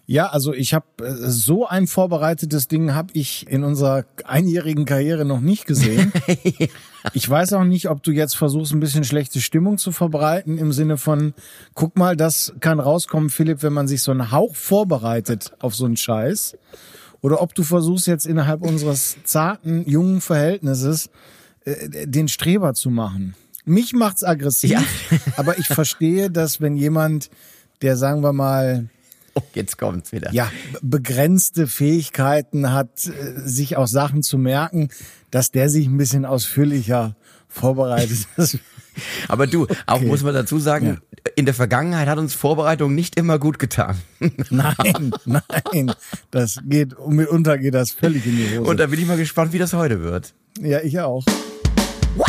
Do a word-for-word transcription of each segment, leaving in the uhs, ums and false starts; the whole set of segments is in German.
Ja, also ich habe so ein vorbereitetes Ding habe ich in unserer einjährigen Karriere noch nicht gesehen. Ich weiß auch nicht, ob du jetzt versuchst, ein bisschen schlechte Stimmung zu verbreiten im Sinne von, guck mal, das kann rauskommen, Philipp, wenn man sich so einen Hauch vorbereitet auf so einen Scheiß. Oder ob du versuchst jetzt innerhalb unseres zarten, jungen Verhältnisses äh, den Streber zu machen. Mich macht's aggressiv, ja. Aber ich verstehe, dass wenn jemand, der, sagen wir mal, oh, jetzt kommt's wieder. Ja, begrenzte Fähigkeiten hat, sich auch Sachen zu merken, dass der sich ein bisschen ausführlicher vorbereitet. Aber du, okay. Auch muss man dazu sagen, ja. In der Vergangenheit hat uns Vorbereitung nicht immer gut getan. Nein, nein, das geht, mitunter geht das völlig in die Hose. Und da bin ich mal gespannt, wie das heute wird. Ja, ich auch. Wow!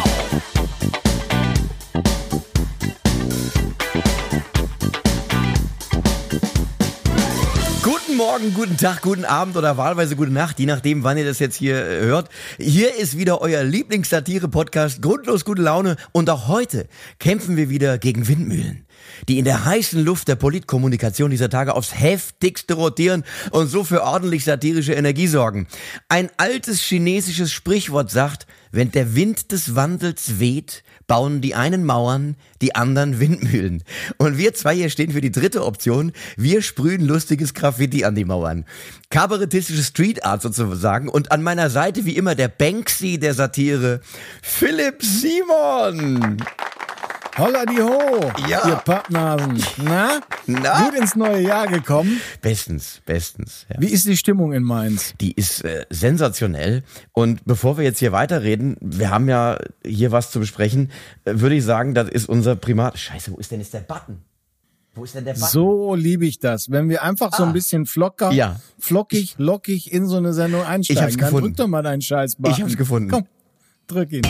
Guten Morgen, guten Tag, guten Abend oder wahlweise gute Nacht, je nachdem, wann ihr das jetzt hier hört. Hier ist wieder euer Lieblingssatire-Podcast Grundlos gute Laune und auch heute kämpfen wir wieder gegen Windmühlen, die in der heißen Luft der Politkommunikation dieser Tage aufs heftigste rotieren und so für ordentlich satirische Energie sorgen. Ein altes chinesisches Sprichwort sagt, wenn der Wind des Wandels weht, bauen die einen Mauern, die anderen Windmühlen. Und wir zwei hier stehen für die dritte Option. Wir sprühen lustiges Graffiti an die Mauern. Kabarettistische Street Art sozusagen. Und an meiner Seite wie immer der Banksy der Satire, Philipp Simon. Holla die ho, ja. Ihr Pappnasen. Na? Na? Gut ins neue Jahr gekommen? Bestens, bestens. Ja. Wie ist die Stimmung in Mainz? Die ist äh, sensationell. Und bevor wir jetzt hier weiterreden, wir haben ja hier was zu besprechen, äh, würde ich sagen, das ist unser Primat... Scheiße, wo ist denn jetzt der Button? Wo ist denn der Button? So liebe ich das. Wenn wir einfach ah. so ein bisschen flocker, ja. flockig, lockig in so eine Sendung einsteigen. Ich hab's gefunden. Dann drück doch mal deinen Scheiß-Button. Ich hab's gefunden. Komm, drück ihn.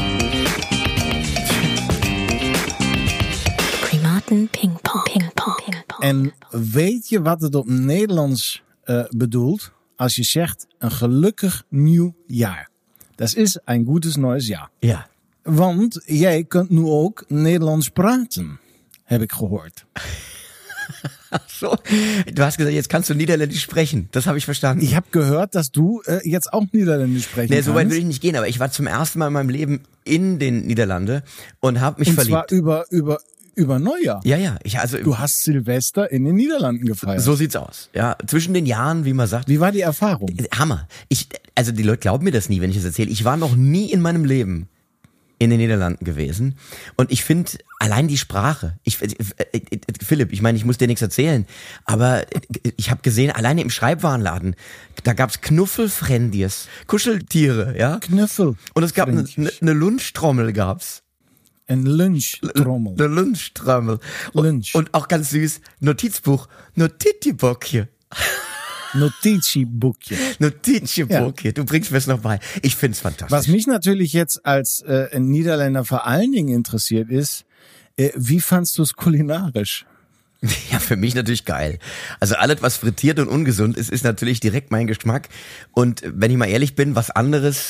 Ping-pong, ping-pong, ping-pong. En weet je wat het op Nederlands uh, bedoelt als je zegt een gelukkig nieuw jaar? Dat is een gutes neues jaar. Ja. Want jij kunt nu ook Nederlands praten, heb ik gehoord. Ach so, du hast gesagt, jetzt kannst du Niederländisch sprechen. Das habe ich verstanden. Ich habe gehört, dass du äh, jetzt auch Niederländisch sprechen nee, kannst. So weit will ich nicht gehen, aber ich war zum ersten Mal in meinem Leben in den Niederlanden und habe mich und verliebt. Und zwar über über über Neujahr. Ja, ja. Ich, also, du hast Silvester in den Niederlanden gefeiert. So sieht's aus. Ja, zwischen den Jahren, wie man sagt. Wie war die Erfahrung? Hammer. Ich, also die Leute glauben mir das nie, wenn ich das erzähle. Ich war noch nie in meinem Leben in den Niederlanden gewesen. Und ich finde, allein die Sprache, ich, äh, äh, äh, Philipp, ich meine, ich muss dir nichts erzählen, aber äh, ich habe gesehen, alleine im Schreibwarenladen, da gab's Knuffelfrendies, Kuscheltiere, ja? Knuffel. Und es gab eine ne Lunchtrommel, gab's. Ein Lunchtrommel. Eine Lunchtrommel. Lunch. Und auch ganz süß, Notizbuch, Notitibockje. Notizbuchje. Notizbuchje, ja. Du bringst mir's noch bei. Ich find's fantastisch. Was mich natürlich jetzt als äh, Niederländer vor allen Dingen interessiert ist, äh, wie fandst du es kulinarisch? Ja, für mich natürlich geil. Also alles, was frittiert und ungesund ist, ist natürlich direkt mein Geschmack. Und wenn ich mal ehrlich bin, was anderes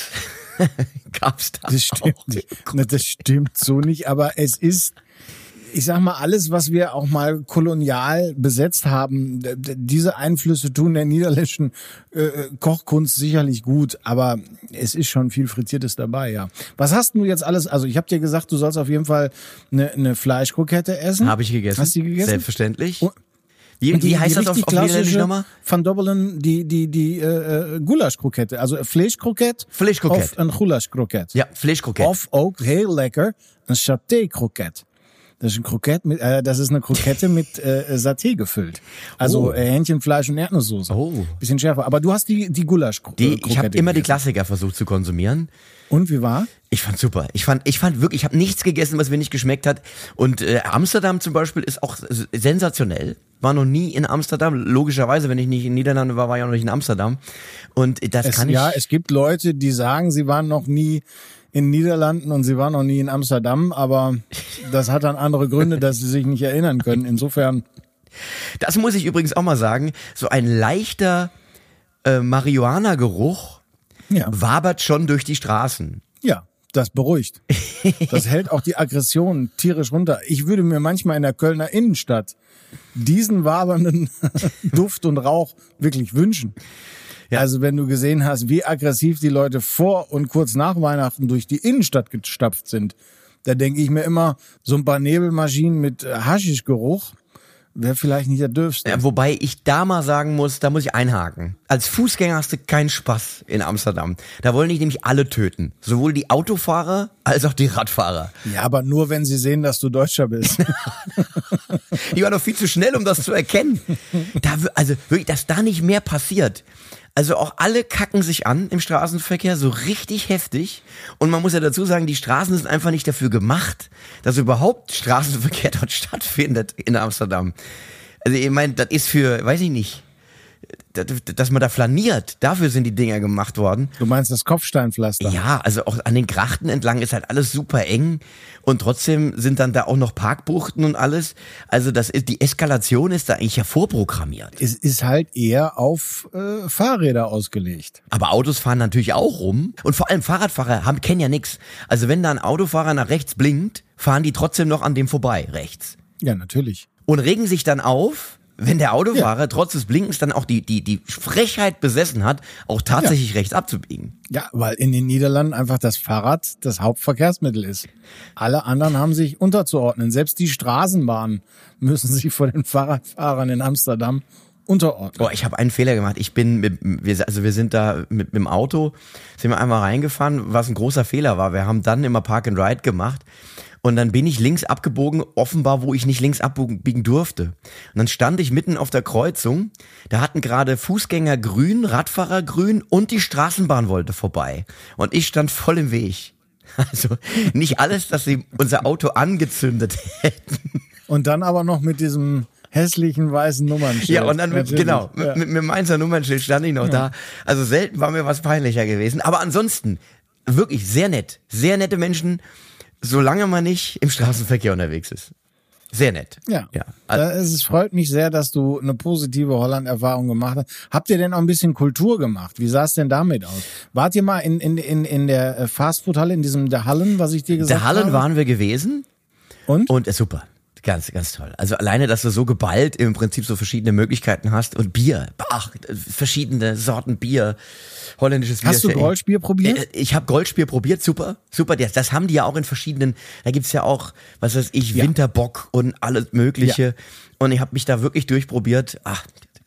gab's da das stimmt auch nicht. Das stimmt so nicht, aber es ist, ich sag mal, alles, was wir auch mal kolonial besetzt haben, diese Einflüsse tun der niederländischen äh, Kochkunst sicherlich gut, aber es ist schon viel Frittiertes dabei, ja. Was hast du jetzt alles, also ich habe dir gesagt, du sollst auf jeden Fall eine, eine Fleischkrokette essen. Habe ich gegessen. Hast du die gegessen? Selbstverständlich. Und Wie, die, wie heißt die das auf, auf Niederländisch nochmal? Van Dobbelen, die, die, die äh, Gulaschkrokette. Also Vleeskroket. Vleeskroket. Of een Gulaschkroket. Ja, Vleeskroket. Of ook, heel lekker, een Saté-Kroket. Das ist ein Kroket mit, äh, das ist eine Krokette mit äh, Saté gefüllt. Also oh. äh, Hähnchenfleisch und Erdnusssoße. Oh. Bisschen schärfer. Aber du hast die die Gulasch-Krokette. Ich habe immer die Klassiker versucht zu konsumieren. Und wie war? Ich fand super. Ich fand, ich fand wirklich, ich habe nichts gegessen, was mir nicht geschmeckt hat. Und äh, Amsterdam zum Beispiel ist auch sensationell. War noch nie in Amsterdam. Logischerweise, wenn ich nicht in Niederlande war, war ich auch noch nicht in Amsterdam. Und das es, kann ich. Ja, es gibt Leute, die sagen, sie waren noch nie in Niederlanden und sie waren noch nie in Amsterdam, aber das hat dann andere Gründe, dass sie sich nicht erinnern können. Insofern. Das muss ich übrigens auch mal sagen. So ein leichter äh, Marihuana-Geruch ja. wabert schon durch die Straßen. Ja, das beruhigt. Das hält auch die Aggression tierisch runter. Ich würde mir manchmal in der Kölner Innenstadt diesen wabernden Duft und Rauch wirklich wünschen. Ja. Also wenn du gesehen hast, wie aggressiv die Leute vor und kurz nach Weihnachten durch die Innenstadt gestapft sind, da denke ich mir immer, so ein paar Nebelmaschinen mit Haschischgeruch wäre vielleicht nicht der dürfste. Ja, wobei ich da mal sagen muss, da muss ich einhaken. Als Fußgänger hast du keinen Spaß in Amsterdam. Da wollen dich nämlich alle töten. Sowohl die Autofahrer als auch die Radfahrer. Ja, aber nur, wenn sie sehen, dass du Deutscher bist. Die waren doch viel zu schnell, um das zu erkennen. Da, also wirklich, dass da nicht mehr passiert. Also auch alle kacken sich an im Straßenverkehr, so richtig heftig. Und man muss ja dazu sagen, die Straßen sind einfach nicht dafür gemacht, dass überhaupt Straßenverkehr dort stattfindet in Amsterdam. Also ich meine, das ist für, weiß ich nicht, dass man da flaniert. Dafür sind die Dinger gemacht worden. Du meinst das Kopfsteinpflaster? Ja, also auch an den Grachten entlang ist halt alles super eng und trotzdem sind dann da auch noch Parkbuchten und alles. Also das ist, die Eskalation ist da eigentlich ja vorprogrammiert. Es ist halt eher auf äh, Fahrräder ausgelegt. Aber Autos fahren natürlich auch rum und vor allem Fahrradfahrer haben, kennen ja nix. Also wenn da ein Autofahrer nach rechts blinkt, fahren die trotzdem noch an dem vorbei, rechts. Ja, natürlich. Und regen sich dann auf, wenn der Autofahrer ja. trotz des Blinkens dann auch die, die, die Frechheit besessen hat, auch tatsächlich ja. rechts abzubiegen. Ja, weil in den Niederlanden einfach das Fahrrad das Hauptverkehrsmittel ist. Alle anderen haben sich unterzuordnen. Selbst die Straßenbahnen müssen sich vor den Fahrradfahrern in Amsterdam unterordnen. Oh, ich habe einen Fehler gemacht. Ich bin, mit, wir, also wir sind da mit, mit dem Auto, sind wir einmal reingefahren, was ein großer Fehler war. Wir haben dann immer Park and Ride gemacht. Und dann bin ich links abgebogen, offenbar, wo ich nicht links abbiegen durfte. Und dann stand ich mitten auf der Kreuzung, da hatten gerade Fußgänger grün, Radfahrer grün und die Straßenbahn wollte vorbei. Und ich stand voll im Weg. Also nicht alles, dass sie unser Auto angezündet hätten. Und dann aber noch mit diesem hässlichen weißen Nummernschild. Ja, und dann, mit, genau, ja. mit, mit dem Mainzer Nummernschild stand ich noch ja. da. Also selten war mir was peinlicher gewesen. Aber ansonsten, wirklich sehr nett. Sehr nette Menschen. Solange man nicht im Straßenverkehr unterwegs ist. Sehr nett. Ja. ja. Also, es freut mich sehr, dass du eine positive Holland-Erfahrung gemacht hast. Habt ihr denn auch ein bisschen Kultur gemacht? Wie sah es denn damit aus? Wart ihr mal in, in, in, in der Fastfood-Halle, in diesem der Hallen, was ich dir gesagt habe? Der Hallen waren wir gewesen. Und? Und ist super. Ganz, ganz toll. Also alleine, dass du so geballt im Prinzip so verschiedene Möglichkeiten hast und Bier, ach, verschiedene Sorten Bier, holländisches Bier. Hast du Goldspiel probiert? Ich habe Goldspiel probiert, super, super. Das, das haben die ja auch in verschiedenen, da gibt's ja auch, was weiß ich, ja. Winterbock und alles Mögliche. Ja. Und ich habe mich da wirklich durchprobiert. Ach,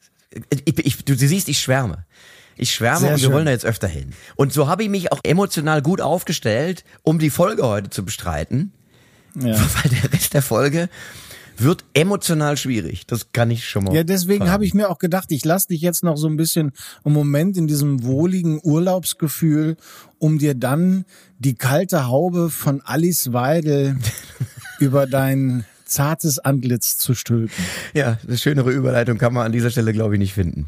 ich, ich, du, du siehst, ich schwärme. Ich schwärme Sehr und wir schön. wollen da jetzt öfter hin. Und so habe ich mich auch emotional gut aufgestellt, um die Folge heute zu bestreiten. Ja. Weil der Rest der Folge wird emotional schwierig. Das kann ich schon mal. Ja, deswegen habe ich mir auch gedacht, ich lasse dich jetzt noch so ein bisschen einen Moment in diesem wohligen Urlaubsgefühl, um dir dann die kalte Haube von Alice Weidel über dein zartes Antlitz zu stülpen. Ja, eine schönere Überleitung kann man an dieser Stelle, glaube ich, nicht finden.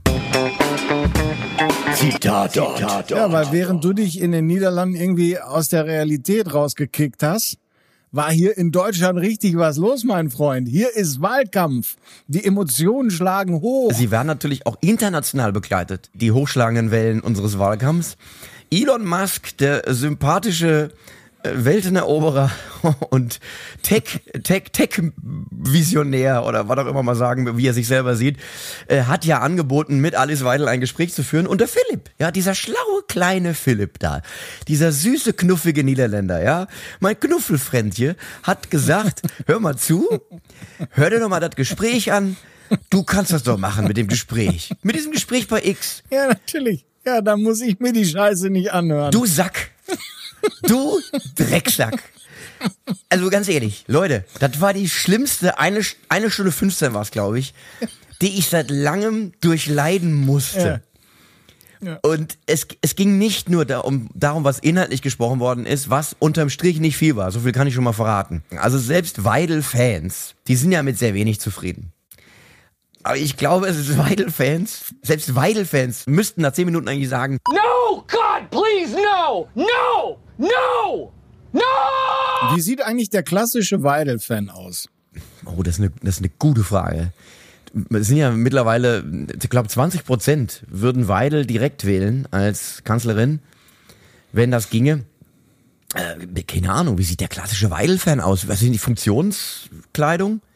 Zitat, Zitat, ja, weil während du dich in den Niederlanden irgendwie aus der Realität rausgekickt hast, war hier in Deutschland richtig was los, mein Freund. Hier ist Wahlkampf. Die Emotionen schlagen hoch. Sie werden natürlich auch international begleitet, die hochschlagenden Wellen unseres Wahlkampfs. Elon Musk, der sympathische Welteneroberer und Tech, Tech, Tech-Visionär oder was auch immer mal sagen, wie er sich selber sieht, äh, hat ja angeboten, mit Alice Weidel ein Gespräch zu führen. Und der Philipp, ja, dieser schlaue kleine Philipp da, dieser süße, knuffige Niederländer, ja, mein Knuffelfrändchen, hat gesagt, hör mal zu, hör dir doch mal das Gespräch an, du kannst das doch machen mit dem Gespräch, mit diesem Gespräch bei X. Ja, natürlich. Ja, da muss ich mir die Scheiße nicht anhören. Du Sack. Du Drecksack. Also ganz ehrlich, Leute, das war die schlimmste, eine, eine Stunde fünfzehn war es, glaube ich, die ich seit langem durchleiden musste. Ja. Ja. Und es, es ging nicht nur darum, darum, was inhaltlich gesprochen worden ist, was unterm Strich nicht viel war. So viel kann ich schon mal verraten. Also selbst Weidel-Fans, die sind ja mit sehr wenig zufrieden. Aber ich glaube, es ist Weidel-Fans, selbst Weidel-Fans müssten nach zehn Minuten eigentlich sagen, No, God, please, no, no, no, no! Wie sieht eigentlich der klassische Weidel-Fan aus? Oh, das ist eine, das ist eine gute Frage. Es sind ja mittlerweile, ich glaube, zwanzig Prozent würden Weidel direkt wählen als Kanzlerin, wenn das ginge. Äh, keine Ahnung, wie sieht der klassische Weidel-Fan aus? Was sind die Funktionskleidung?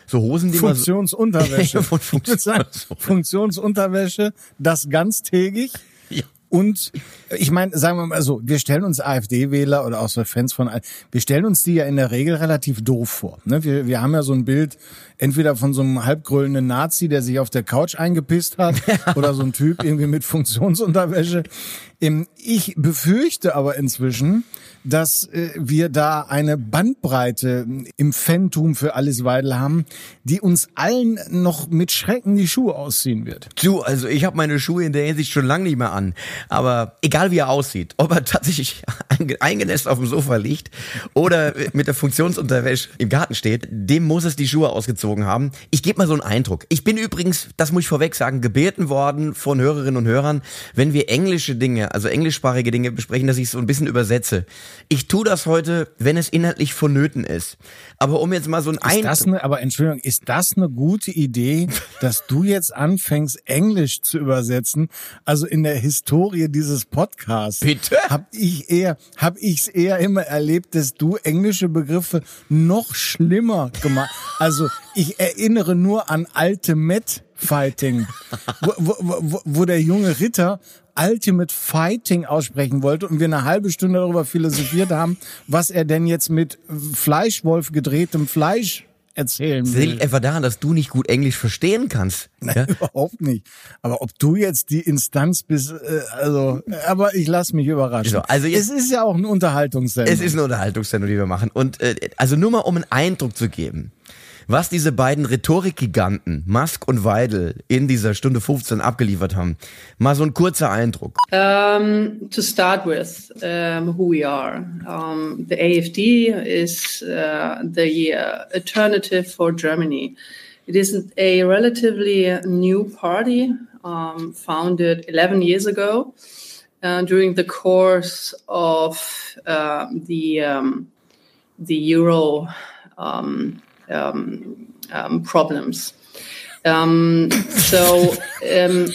so Hosen, die Funktionsunterwäsche. man so Funktions Funktionsunterwäsche, das ganztägig. Ja. Und ich meine, sagen wir mal so, wir stellen uns AfD-Wähler oder auch so Fans von, wir stellen uns die ja in der Regel relativ doof vor. Ne? Wir, wir haben ja so ein Bild, entweder von so einem halbgröllenden Nazi, der sich auf der Couch eingepisst hat, oder so ein Typ irgendwie mit Funktionsunterwäsche. Ich befürchte aber inzwischen, dass äh, wir da eine Bandbreite im Fantum für Alice Weidel haben, die uns allen noch mit Schrecken die Schuhe ausziehen wird. Du, also ich habe meine Schuhe in der Hinsicht schon lange nicht mehr an. Aber egal wie er aussieht, ob er tatsächlich eingenässt auf dem Sofa liegt oder mit der Funktionsunterwäsche im Garten steht, dem muss es die Schuhe ausgezogen haben. Ich gebe mal so einen Eindruck. Ich bin übrigens, das muss ich vorweg sagen, gebeten worden von Hörerinnen und Hörern, wenn wir englische Dinge, also englischsprachige Dinge besprechen, dass ich es so ein bisschen übersetze. Ich tue das heute, wenn es inhaltlich vonnöten ist. Aber um jetzt mal so ein Ist das eine, aber Entschuldigung, ist das eine gute Idee, dass du jetzt anfängst, Englisch zu übersetzen? Also in der Historie dieses Podcasts. Bitte? Hab ich eher, hab ich's eher immer erlebt, dass du englische Begriffe noch schlimmer gemacht. Also ich erinnere nur an Ultimate Fighting, wo, wo, wo, wo der junge Ritter Ultimate Fighting aussprechen wollte und wir eine halbe Stunde darüber philosophiert haben, was er denn jetzt mit Fleischwolf gedrehtem Fleisch erzählen will. Das liegt einfach daran, dass du nicht gut Englisch verstehen kannst. Nein, ja? Überhaupt nicht. Aber ob du jetzt die Instanz bist, äh, also, aber ich lass mich überraschen. So, also jetzt, es ist ja auch eine Unterhaltungssendung. Es ist eine Unterhaltungssendung, die wir machen. Und äh, also nur mal, um einen Eindruck zu geben, was diese beiden Rhetorikgiganten, Musk und Weidel, in dieser Stunde fünfzehn abgeliefert haben. Mal so ein kurzer Eindruck. Um, to start with, um, who we are. Um, the A F D is uh, the uh, alternative for Germany. It is a relatively new party, um, founded eleven years ago, uh, during the course of uh, the um, the Euro um, Um, um, problems. Um, so, um,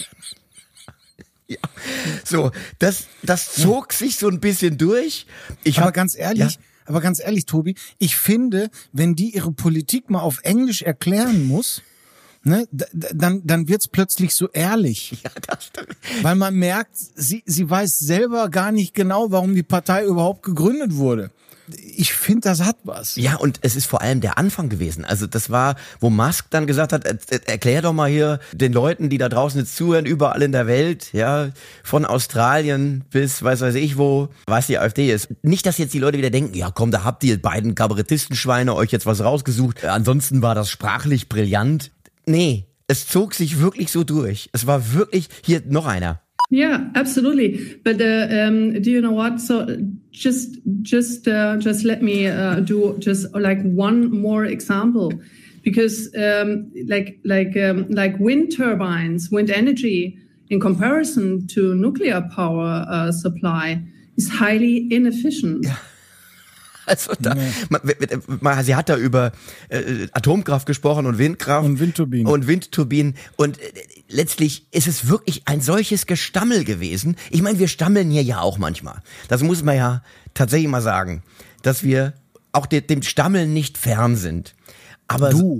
ja. So, das, das zog ja. sich so ein bisschen durch. Ich aber hab, ganz ehrlich, ja. aber ganz ehrlich, Tobi, ich finde, wenn die ihre Politik mal auf Englisch erklären muss, ne, dann, dann wird's plötzlich so ehrlich. Ja, das stimmt. Weil man merkt, sie, sie weiß selber gar nicht genau, warum die Partei überhaupt gegründet wurde. Ich finde, das hat was. Ja, und es ist vor allem der Anfang gewesen. Also das war, wo Musk dann gesagt hat, erklär doch mal hier den Leuten, die da draußen jetzt zuhören, überall in der Welt, ja, von Australien bis weiß weiß ich wo, was die AfD ist. Nicht, dass jetzt die Leute wieder denken, ja komm, da habt ihr beiden Kabarettistenschweine euch jetzt was rausgesucht. Ansonsten war das sprachlich brillant. Nee, es zog sich wirklich so durch. Es war wirklich, hier noch einer. Yeah, absolutely. But uh, um, do you know what? So just, just, uh, just let me uh, do just like one more example, because um, like, like, um, like wind turbines, wind energy, in comparison to nuclear power uh, supply, is highly inefficient. Ja. Also da, man, man, sie hat da über äh, Atomkraft gesprochen und Windkraft und Windturbinen und Windturbinen und äh, letztlich ist es wirklich ein solches Gestammel gewesen. Ich meine, wir stammeln hier ja auch manchmal. Das muss man ja tatsächlich mal sagen, dass wir auch de, dem Stammeln nicht fern sind. Aber du.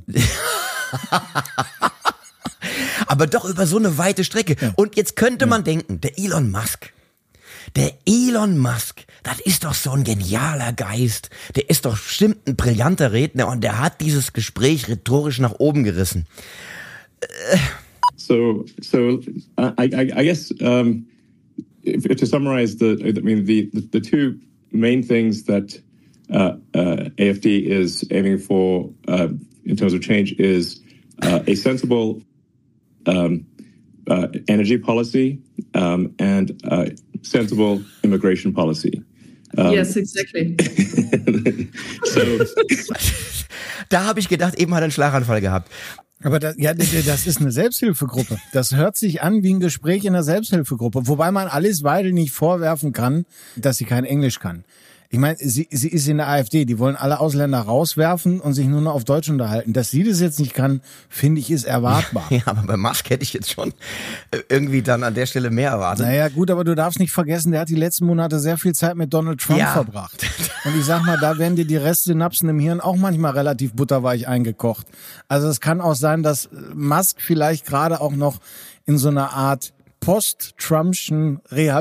Aber doch über so eine weite Strecke. Ja. Und jetzt könnte man ja. denken, der Elon Musk. Der Elon Musk, das ist doch so ein genialer Geist. Der ist doch bestimmt ein brillanter Redner und der hat dieses Gespräch rhetorisch nach oben gerissen. Äh. So, so uh, I, I, I guess um, if, if to summarize the, I mean the, the the two main things that uh, uh, A F D is aiming for uh, in terms of change is uh, a sensible um, uh, energy policy um, and uh, sensible immigration policy. Um, yes, exactly. so, da habe ich gedacht, eben hat er einen Schlaganfall gehabt. Aber das, ja, das ist eine Selbsthilfegruppe. Das hört sich an wie ein Gespräch in einer Selbsthilfegruppe. Wobei man Alice Weidel nicht vorwerfen kann, dass sie kein Englisch kann. Ich meine, sie, sie ist in der AfD, die wollen alle Ausländer rauswerfen und sich nur noch auf Deutsch unterhalten. Dass sie das jetzt nicht kann, finde ich, ist erwartbar. Ja, aber bei Musk hätte ich jetzt schon irgendwie dann an der Stelle mehr erwartet. Naja, gut, aber du darfst nicht vergessen, der hat die letzten Monate sehr viel Zeit mit Donald Trump ja. verbracht. Und ich sag mal, da werden dir die Restsynapsen im Hirn auch manchmal relativ butterweich eingekocht. Also es kann auch sein, dass Musk vielleicht gerade auch noch in so einer Art post-Trumpschen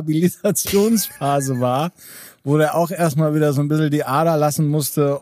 Rehabilitationsphase war, wo der auch erstmal wieder so ein bisschen die Ader lassen musste,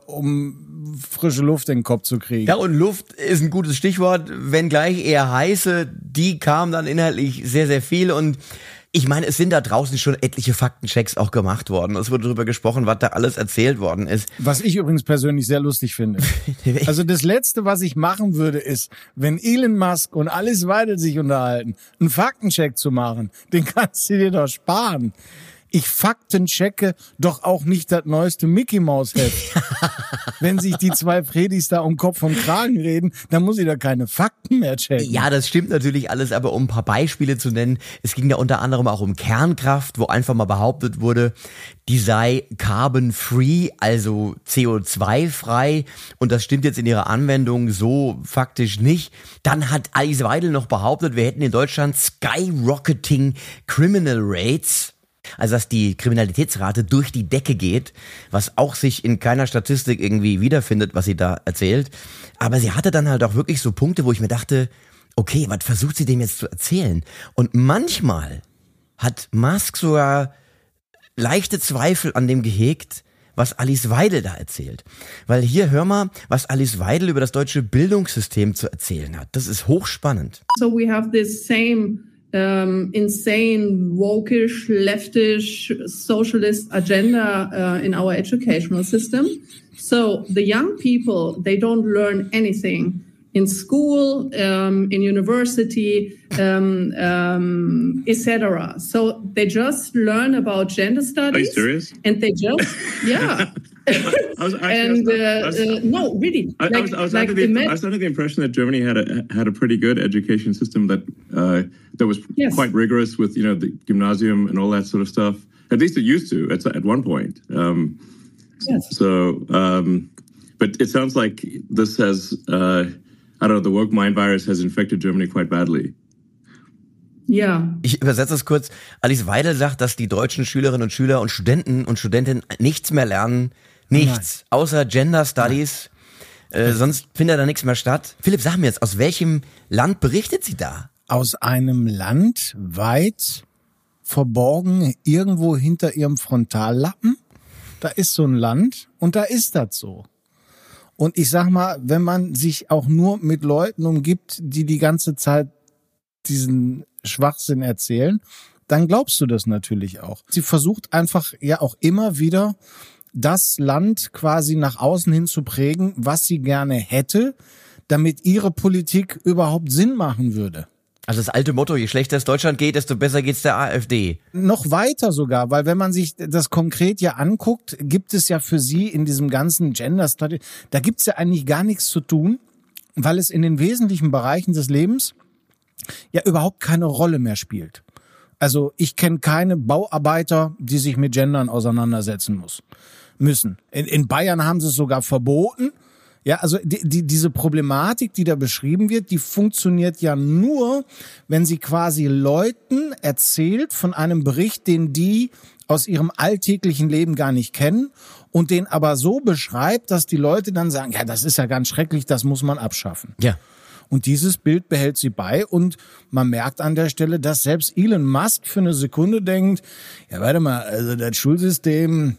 um frische Luft in den Kopf zu kriegen. Ja, und Luft ist ein gutes Stichwort, wenngleich eher heiße, die kam dann inhaltlich sehr, sehr viel und ich meine, es sind da draußen schon etliche Faktenchecks auch gemacht worden. Es wurde darüber gesprochen, was da alles erzählt worden ist. Was ich übrigens persönlich sehr lustig finde. Also das Letzte, was ich machen würde, ist, wenn Elon Musk und Alice Weidel sich unterhalten, einen Faktencheck zu machen. Den kannst du dir doch sparen. Ich faktenchecke doch auch nicht das neueste Mickey-Maus-Heft. Wenn sich die zwei Fredis da um Kopf und Kragen reden, dann muss ich da keine Fakten mehr checken. Ja, das stimmt natürlich alles, aber um ein paar Beispiele zu nennen, es ging ja unter anderem auch um Kernkraft, wo einfach mal behauptet wurde, die sei carbon-free, also C O zwei frei und das stimmt jetzt in ihrer Anwendung so faktisch nicht. Dann hat Alice Weidel noch behauptet, wir hätten in Deutschland skyrocketing Criminal Rates. Also dass die Kriminalitätsrate durch die Decke geht, was auch sich in keiner Statistik irgendwie wiederfindet, was sie da erzählt. Aber sie hatte dann halt auch wirklich so Punkte, wo ich mir dachte, okay, was versucht sie dem jetzt zu erzählen? Und manchmal hat Musk sogar leichte Zweifel an dem gehegt, was Alice Weidel da erzählt. Weil hier hör mal, was Alice Weidel über das deutsche Bildungssystem zu erzählen hat. Das ist hochspannend. So we have this same Um, insane, wokish, leftish, socialist agenda uh, in our educational system. So the young people, they don't learn anything in school, um, in university, um, um, et cetera. So they just learn about gender studies. Are you serious? And they just, yeah. I was actually, and uh, I was, uh, no, really. I, like, I was, I was like under the, the I was under the impression that Germany had a had a pretty good education system that uh, that was yes. quite rigorous with you know the gymnasium and all that sort of stuff. At least it used to at at one point. Um, yes. So, um, but it sounds like this has uh, I don't know, the woke mind virus has infected Germany quite badly. Ja. Ich übersetze es kurz. Alice Weidel sagt, dass die deutschen Schülerinnen und Schüler und Studenten und Studentinnen nichts mehr lernen. Nichts. Nein. Außer Gender Studies. Äh, sonst findet da nichts mehr statt. Philipp, sag mir jetzt, aus welchem Land berichtet sie da? Aus einem Land weit verborgen, irgendwo hinter ihrem Frontallappen. Da ist so ein Land und da ist das so. Und ich sag mal, wenn man sich auch nur mit Leuten umgibt, die die ganze Zeit diesen Schwachsinn erzählen, dann glaubst du das natürlich auch. Sie versucht einfach ja auch immer wieder, das Land quasi nach außen hin zu prägen, was sie gerne hätte, damit ihre Politik überhaupt Sinn machen würde. Also das alte Motto, je schlechter es Deutschland geht, desto besser geht's der AfD. Noch weiter sogar, weil wenn man sich das konkret ja anguckt, gibt es ja für sie in diesem ganzen Gender Study, da gibt's ja eigentlich gar nichts zu tun, weil es in den wesentlichen Bereichen des Lebens ja überhaupt keine Rolle mehr spielt. Also ich kenne keine Bauarbeiter, die sich mit Gendern auseinandersetzen muss, müssen. In, in Bayern haben sie es sogar verboten. Ja, also die, die, diese Problematik, die da beschrieben wird, die funktioniert ja nur, wenn sie quasi Leuten erzählt von einem Bericht, den die aus ihrem alltäglichen Leben gar nicht kennen und den aber so beschreibt, dass die Leute dann sagen, ja, das ist ja ganz schrecklich, das muss man abschaffen. Ja. Und dieses Bild behält sie bei und man merkt an der Stelle, dass selbst Elon Musk für eine Sekunde denkt, ja warte mal, also das Schulsystem,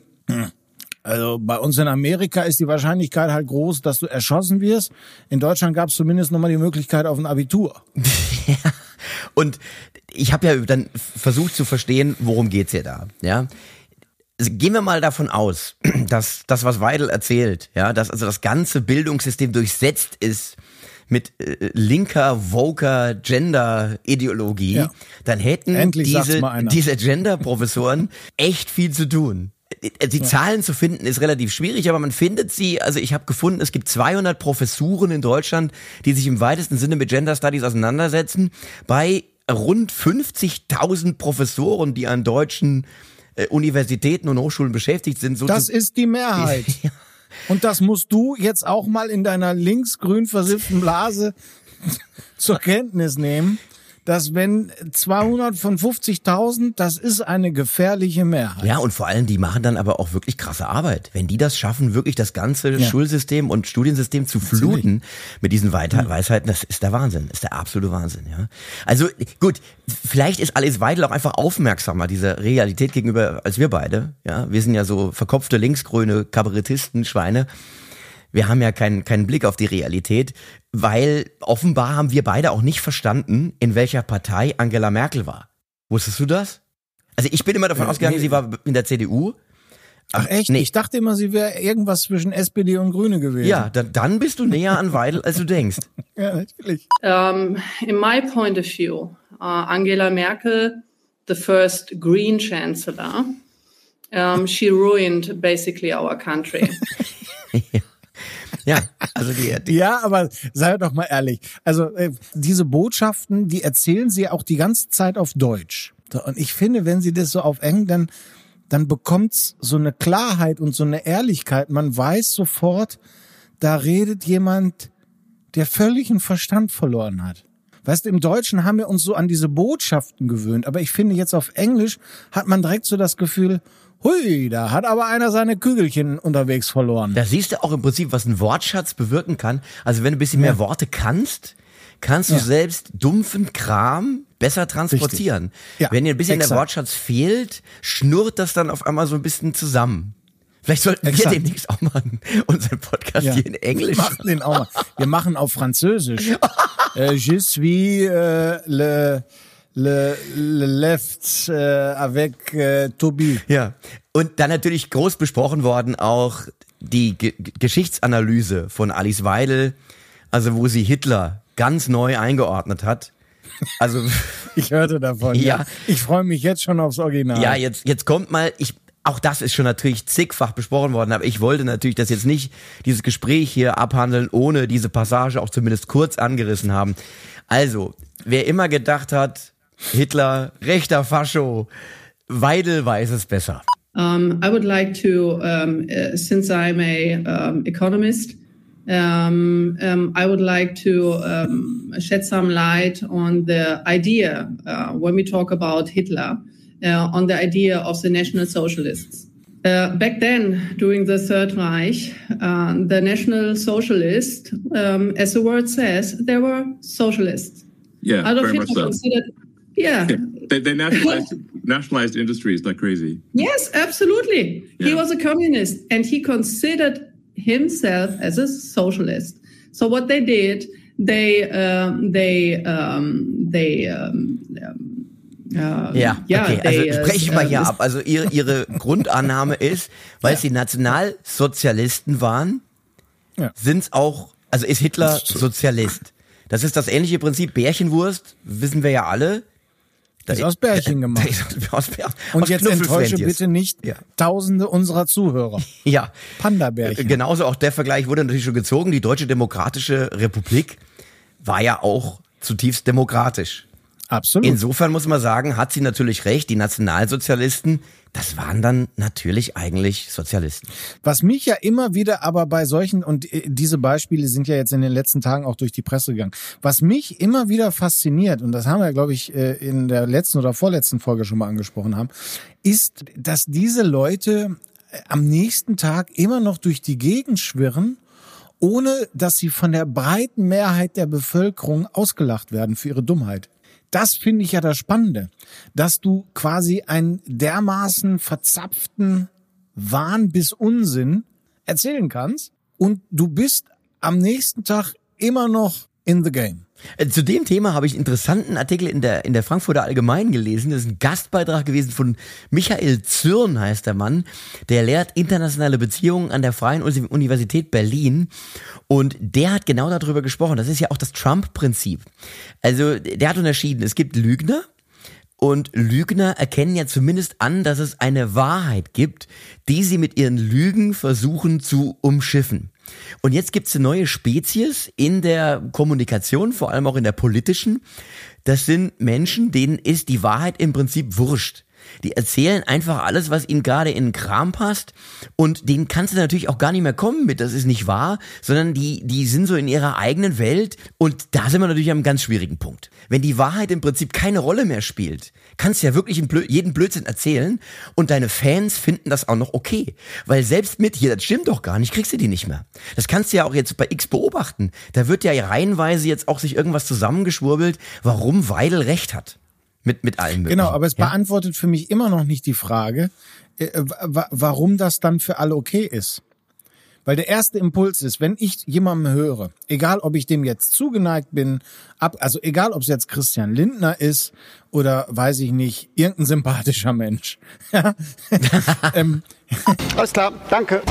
also bei uns in Amerika ist die Wahrscheinlichkeit halt groß, dass du erschossen wirst. In Deutschland gab es zumindest nochmal die Möglichkeit auf ein Abitur. Ja, und ich habe ja dann versucht zu verstehen, worum geht's hier da, ja. Gehen wir mal davon aus, dass das, was Weidel erzählt, ja, dass also das ganze Bildungssystem durchsetzt ist mit äh, linker, woker Gender-Ideologie, ja. Dann hätten Endlich diese, diese Gender-Professoren echt viel zu tun. Die ja. Zahlen zu finden ist relativ schwierig, aber man findet sie, also ich habe gefunden, es gibt zweihundert Professuren in Deutschland, die sich im weitesten Sinne mit Gender Studies auseinandersetzen, bei rund fünfzigtausend Professoren, die an deutschen äh, Universitäten und Hochschulen beschäftigt sind. So das zu, ist die Mehrheit. Ja. Und das musst du jetzt auch mal in deiner linksgrün versifften Blase zur Kenntnis nehmen, dass wenn zweihundert von fünfzigtausend, das ist eine gefährliche Mehrheit. Ja, und vor allem, die machen dann aber auch wirklich krasse Arbeit. Wenn die das schaffen, wirklich das ganze Ja. Schulsystem und Studiensystem zu fluten mit diesen Weite- Weisheiten, das ist der Wahnsinn, ist der absolute Wahnsinn, ja. Also, gut, vielleicht ist Alice Weidel auch einfach aufmerksamer dieser Realität gegenüber als wir beide, ja. Wir sind ja so verkopfte linksgrüne Kabarettisten, Schweine. Wir haben ja keinen keinen Blick auf die Realität, weil offenbar haben wir beide auch nicht verstanden, in welcher Partei Angela Merkel war. Wusstest du das? Also ich bin immer davon Äh, ausgegangen, nee. sie war in der C D U. Ach echt? Nee. Ich dachte immer, sie wäre irgendwas zwischen S P D und Grüne gewesen. Ja, dann, dann bist du näher an Weidel, als du denkst. Ja, natürlich. Um, in my point of view, uh, Angela Merkel, the first Green Chancellor, um, she ruined basically our country. Ja, also die, die Ja, aber sei doch mal ehrlich. Also äh, diese Botschaften, die erzählen sie auch die ganze Zeit auf Deutsch. So, und ich finde, wenn sie das so auf Englisch, dann, dann bekommt's so eine Klarheit und so eine Ehrlichkeit. Man weiß sofort, da redet jemand, der völligen Verstand verloren hat. Weißt du, im Deutschen haben wir uns so an diese Botschaften gewöhnt. Aber ich finde, jetzt auf Englisch hat man direkt so das Gefühl, hui, da hat aber einer seine Kügelchen unterwegs verloren. da siehst du auch im Prinzip, was ein Wortschatz bewirken kann. Also wenn du ein bisschen mehr Ja. Worte kannst, kannst du Ja. selbst dumpfen Kram besser transportieren. Richtig. Ja, Wenn dir ein bisschen exakt. der Wortschatz fehlt, schnurrt das dann auf einmal so ein bisschen zusammen. Vielleicht sollten Exakt. wir demnächst auch mal unseren Podcast Ja. hier in Englisch. Wir machen den auch mal. Wir machen auf Französisch. äh, je suis äh, le, le, le left äh, avec äh, Tobi. Ja. Und dann natürlich groß besprochen worden auch die Ge Geschichtsanalyse von Alice Weidel, also wo sie Hitler ganz neu eingeordnet hat. Also Ich hörte davon. Ja. Ja. Ich freue mich jetzt schon aufs Original. ja, jetzt jetzt kommt mal, ich auch das ist schon natürlich zigfach besprochen worden, aber ich wollte natürlich das jetzt nicht, dieses Gespräch hier abhandeln, ohne diese Passage auch zumindest kurz angerissen haben. Also, wer immer gedacht hat, Hitler, rechter Fascho, Weidel weiß es besser. Um, I would like to, um, uh, since I'm a um, economist, um, um, I would like to um, shed some light on the idea uh, when we talk about Hitler, uh, on the idea of the National Socialists. Uh, back then, during the Third Reich, uh, the National Socialists, um, as the word says, they were socialists. Yeah, Adolf very much Hitler so. considered, yeah. Yeah. They, they nationalized nationalized industries like crazy. Yes, absolutely. He Yeah. was a communist and he considered himself as a socialist. So what they did, they um, they um, they um, um, uh, Ja, yeah, okay, they, also uh, spreche ich mal uh, hier ab. Also ihre, ihre Grundannahme ist, weil sie Nationalsozialisten waren, Ja. sind's auch, also ist Hitler Sozialist. Das ist das ähnliche Prinzip Bärchenwurst, wissen wir ja alle. Da Ist aus Bärchen gemacht. Aus, aus, Und aus jetzt enttäusche Knuffelfränzjes. bitte nicht Ja. Tausende unserer Zuhörer. Ja. Panda-Bärchen. Genauso auch der Vergleich wurde natürlich schon gezogen. Die Deutsche Demokratische Republik war ja auch zutiefst demokratisch. Absolut. Insofern muss man sagen, hat sie natürlich recht, die Nationalsozialisten, das waren dann natürlich eigentlich Sozialisten. Was mich ja immer wieder aber bei solchen, und äh, diese Beispiele sind ja jetzt in den letzten Tagen auch durch die Presse gegangen, was mich immer wieder fasziniert, und das haben wir, glaube ich, äh, in der letzten oder vorletzten Folge schon mal angesprochen haben, ist, dass diese Leute äh, am nächsten Tag immer noch durch die Gegend schwirren, ohne dass sie von der breiten Mehrheit der Bevölkerung ausgelacht werden für ihre Dummheit. Das finde ich ja das Spannende, dass du quasi einen dermaßen verzapften Wahn bis Unsinn erzählen kannst und du bist am nächsten Tag immer noch in the game. Äh, Zu dem Thema habe ich einen interessanten Artikel in der, in der Frankfurter Allgemeinen gelesen. Das ist ein Gastbeitrag gewesen von Michael Zürn, heißt der Mann. Der lehrt internationale Beziehungen an der Freien Universität Berlin. Und der hat genau darüber gesprochen. Das ist ja auch das Trump-Prinzip. Also, der hat unterschieden. Es gibt Lügner. Und Lügner erkennen ja zumindest an, dass es eine Wahrheit gibt, die sie mit ihren Lügen versuchen zu umschiffen. Und jetzt gibt's eine neue Spezies in der Kommunikation, vor allem auch in der politischen. Das sind Menschen, denen ist die Wahrheit im Prinzip wurscht. Die erzählen einfach alles, was ihnen gerade in den Kram passt und denen kannst du natürlich auch gar nicht mehr kommen mit, das ist nicht wahr, sondern die, die sind so in ihrer eigenen Welt und da sind wir natürlich am ganz schwierigen Punkt. Wenn die Wahrheit im Prinzip keine Rolle mehr spielt, kannst du ja wirklich jeden Blödsinn erzählen und deine Fans finden das auch noch okay, weil selbst mit, hier, das stimmt doch gar nicht, kriegst du die nicht mehr. Das kannst du ja auch jetzt bei X beobachten, da wird ja reihenweise jetzt auch sich irgendwas zusammengeschwurbelt, warum Weidel recht hat. Mit, mit allen möglichen. Genau, aber es ja? beantwortet für mich immer noch nicht die Frage, äh, w- warum das dann für alle okay ist. Weil der erste Impuls ist, wenn ich jemandem höre, egal ob ich dem jetzt zugeneigt bin, ab, also egal ob es jetzt Christian Lindner ist oder weiß ich nicht, irgendein sympathischer Mensch. ähm, Alles klar, danke.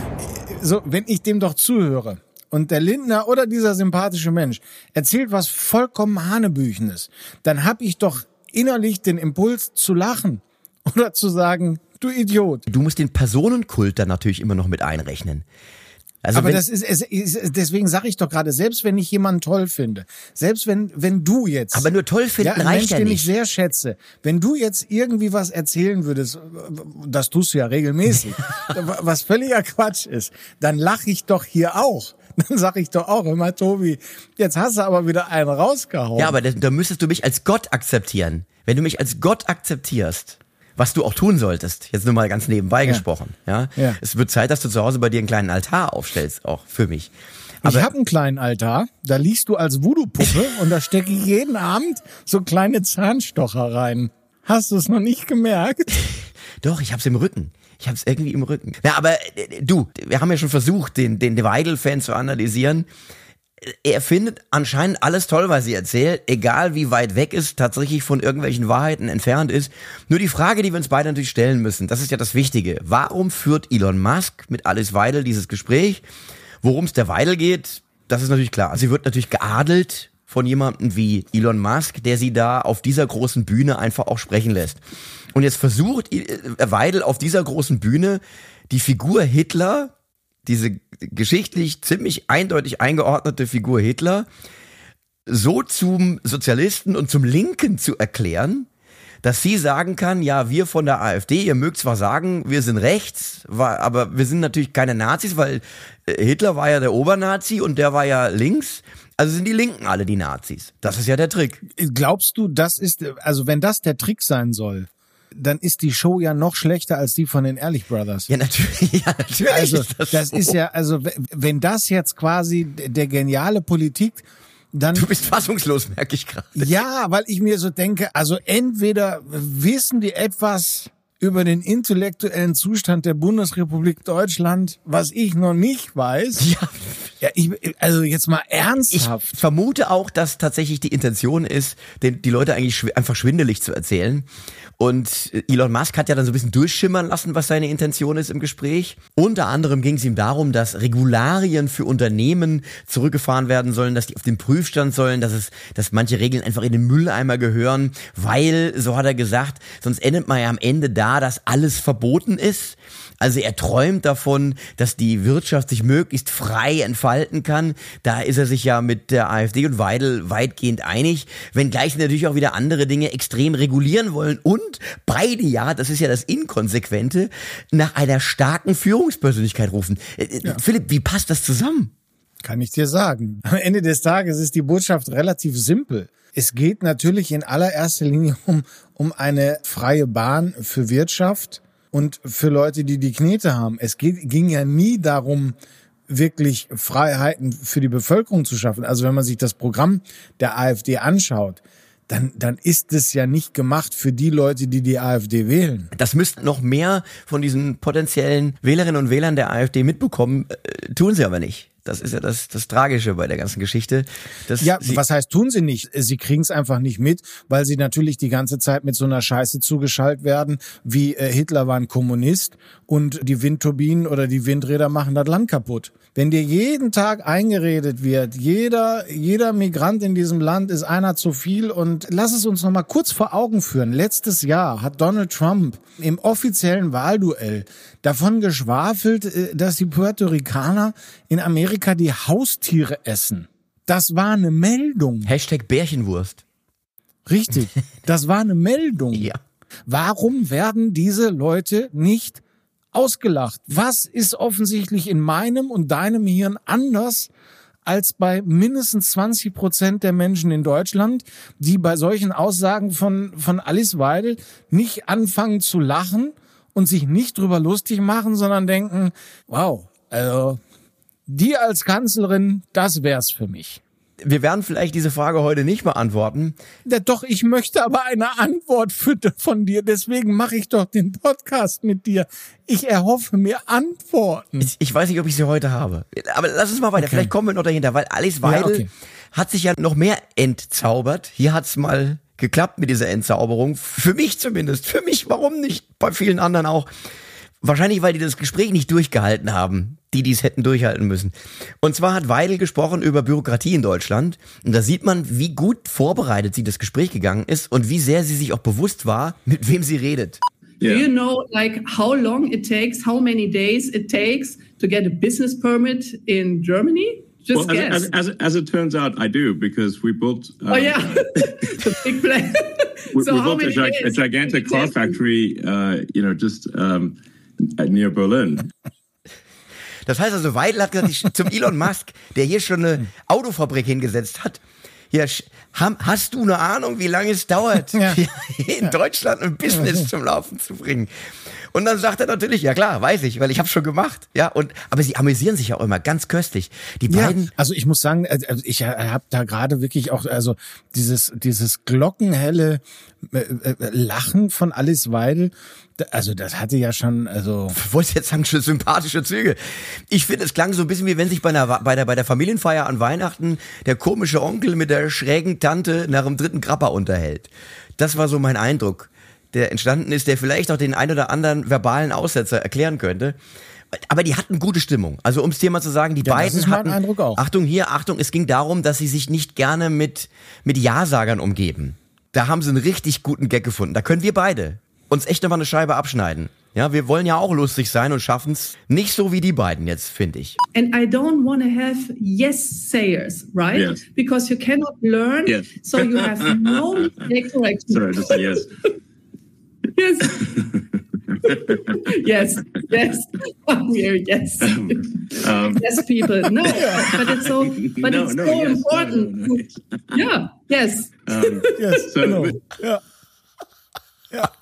So, wenn ich dem doch zuhöre und der Lindner oder dieser sympathische Mensch erzählt was vollkommen Hanebüchenes, dann habe ich doch innerlich den Impuls zu lachen oder zu sagen, du Idiot. Du musst den Personenkult dann natürlich immer noch mit einrechnen. Also aber wenn, das ist, es ist deswegen sage ich doch gerade, selbst wenn ich jemanden toll finde, selbst wenn wenn du jetzt, aber nur toll finden ja, ein reicht Mensch, ja den nicht. ich sehr schätze, wenn du jetzt irgendwie was erzählen würdest, das tust du ja regelmäßig, was völliger Quatsch ist, dann lache ich doch hier auch. Dann sag ich doch auch immer, Tobi, jetzt hast du aber wieder einen rausgehauen. Ja, aber da, da müsstest du mich als Gott akzeptieren. Wenn du mich als Gott akzeptierst, was du auch tun solltest, jetzt nur mal ganz nebenbei Ja. gesprochen, ja? Ja. Es wird Zeit, dass du zu Hause bei dir einen kleinen Altar aufstellst, auch für mich. Aber ich habe einen kleinen Altar, da liegst du als Voodoo-Puppe und da stecke ich jeden Abend so kleine Zahnstocher rein. Hast du es noch nicht gemerkt? doch, ich hab's im Rücken. Ich hab's irgendwie im Rücken. Na, aber äh, du, wir haben ja schon versucht, den, den Weidel-Fan zu analysieren. Er findet anscheinend alles toll, was sie erzählt, egal wie weit weg es tatsächlich von irgendwelchen Wahrheiten entfernt ist. Nur die Frage, die wir uns beide natürlich stellen müssen, das ist ja das Wichtige. Warum führt Elon Musk mit Alice Weidel dieses Gespräch? Worum es der Weidel geht, das ist natürlich klar. Sie wird natürlich geadelt von jemandem wie Elon Musk, der sie da auf dieser großen Bühne einfach auch sprechen lässt. Und jetzt versucht Weidel auf dieser großen Bühne die Figur Hitler, diese geschichtlich ziemlich eindeutig eingeordnete Figur Hitler, so zum Sozialisten und zum Linken zu erklären, dass sie sagen kann, ja, wir von der AfD, ihr mögt zwar sagen, wir sind rechts, aber wir sind natürlich keine Nazis, weil Hitler war ja der Obernazi und der war ja links. Also sind die Linken alle die Nazis. Das ist ja der Trick. Glaubst du, das ist, also wenn das der Trick sein soll, dann ist die Show ja noch schlechter als die von den Ehrlich Brothers. Ja, natürlich, ja, natürlich Also ist das, das so. ist ja, also wenn das jetzt quasi der geniale Politik, dann Du bist fassungslos, merke ich gerade. ja, weil ich mir so denke, also entweder wissen die etwas über den intellektuellen Zustand der Bundesrepublik Deutschland, was ich noch nicht weiß. Ja. Ja, ich, also jetzt mal Ich ernsthaft. vermute auch, dass tatsächlich die Intention ist, den, die Leute eigentlich schw- einfach schwindelig zu erzählen. Und Elon Musk hat ja dann so ein bisschen durchschimmern lassen, was seine Intention ist im Gespräch. Unter anderem ging es ihm darum, dass Regularien für Unternehmen zurückgefahren werden sollen, dass die auf den Prüfstand sollen, dass es, dass manche Regeln einfach in den Mülleimer gehören, weil, so hat er gesagt, sonst endet man ja am Ende da, dass alles verboten ist. Also er träumt davon, dass die Wirtschaft sich möglichst frei entfalten kann. Da ist er sich ja mit der AfD und Weidel weitgehend einig, wenngleich natürlich auch wieder andere Dinge extrem regulieren wollen und beide ja, das ist ja das Inkonsequente, nach einer starken Führungspersönlichkeit rufen. Ja. Philipp, wie passt das zusammen? Kann ich dir sagen. Am Ende des Tages ist die Botschaft relativ simpel. Es geht natürlich in allererster Linie um, um eine freie Bahn für Wirtschaft und für Leute, die die Knete haben. Es geht, ging ja nie darum, wirklich Freiheiten für die Bevölkerung zu schaffen. Also wenn man sich das Programm der AfD anschaut, dann, dann ist es ja nicht gemacht für die Leute, die die AfD wählen. Das müssten noch mehr von diesen potenziellen Wählerinnen und Wählern der AfD mitbekommen, äh, tun sie aber nicht. Das ist ja das, das Tragische bei der ganzen Geschichte. Dass Ja, sie was heißt tun sie nicht? Sie kriegen es einfach nicht mit, weil sie natürlich die ganze Zeit mit so einer Scheiße zugeschaltet werden, wie äh, Hitler war ein Kommunist und die Windturbinen oder die Windräder machen das Land kaputt. Wenn dir jeden Tag eingeredet wird, jeder, jeder Migrant in diesem Land ist einer zu viel, und lass es uns noch mal kurz vor Augen führen. Letztes Jahr hat Donald Trump im offiziellen Wahlduell davon geschwafelt, dass die Puerto Ricaner in Amerika die Haustiere essen. Das war eine Meldung. Hashtag Bärchenwurst. Richtig, das war eine Meldung. Ja. Warum werden diese Leute nicht ausgelacht? Was ist offensichtlich in meinem und deinem Hirn anders als bei mindestens zwanzig Prozent der Menschen in Deutschland, die bei solchen Aussagen von, von Alice Weidel nicht anfangen zu lachen und sich nicht drüber lustig machen, sondern denken, wow, also die als Kanzlerin, das wär's für mich. Wir werden vielleicht diese Frage heute nicht beantworten. Ja, doch, ich möchte aber eine Antwort für, von dir, deswegen mache ich doch den Podcast mit dir. Ich erhoffe mir Antworten. Ich, ich weiß nicht, ob ich sie heute habe. Aber lass uns mal weiter, okay. Vielleicht kommen wir noch dahinter, weil Alice Weidel ja, okay. hat sich ja noch mehr entzaubert. Hier hat's mal geklappt mit dieser Entzauberung. Für mich zumindest. Für mich, warum nicht? Bei vielen anderen auch. Wahrscheinlich, weil die das Gespräch nicht durchgehalten haben, die dies hätten durchhalten müssen. Und zwar hat Weidel gesprochen über Bürokratie in Deutschland. Und da sieht man, wie gut vorbereitet sie das Gespräch gegangen ist und wie sehr sie sich auch bewusst war, mit wem sie redet. Yeah. Do you know, like, how long it takes, how many days it takes to get a business permit in Germany? Just well, guess. As, as, as, as it turns out, I do, because we built... Um, oh, yeah. The big plan. we, so we how built a, many a gigantic car factory, uh, you know, just um, near Berlin. Das heißt also, Weidel hat gesagt, ich, zum Elon Musk, der hier schon eine Autofabrik hingesetzt hat, ja, hast du eine Ahnung, wie lange es dauert, ja. in Deutschland ein Business zum Laufen zu bringen? Und dann sagt er natürlich, ja klar, weiß ich, weil ich habe schon gemacht, ja. Und aber sie amüsieren sich ja auch immer ganz köstlich. Die beiden. Ja, also ich muss sagen, also ich habe da gerade wirklich auch also dieses dieses glockenhelle Lachen von Alice Weidel. Also das hatte ja schon, also ich wollte jetzt sagen, schon sympathische Züge. Ich finde, es klang so ein bisschen wie wenn sich bei, einer, bei, der, bei der Familienfeier an Weihnachten der komische Onkel mit der schrägen Tante nach dem dritten Grappa unterhält. Das war so mein Eindruck, der entstanden ist, der vielleicht auch den ein oder anderen verbalen Aussetzer erklären könnte. Aber die hatten gute Stimmung. Also ums Thema zu sagen, die ja, beiden das ist mein hatten, Eindruck auch. Achtung hier, Achtung, es ging darum, dass sie sich nicht gerne mit, mit Ja-Sagern umgeben. Da haben sie einen richtig guten Gag gefunden. Da können wir beide uns echt nochmal eine Scheibe abschneiden. Ja, wir wollen ja auch lustig sein und schaffen es nicht so wie die beiden jetzt, finde ich. And I don't want to have yes-sayers, right? Yes. Because you cannot learn, yes. So you have no mistake correction. Sorry, just say yes. Yes. yes, yes, yes. Um, um, yes, people. No, but it's so, but no, it's no, so yes, important. No, no, no. Yeah, yes. Um, yes, so, no. Ja. Ja.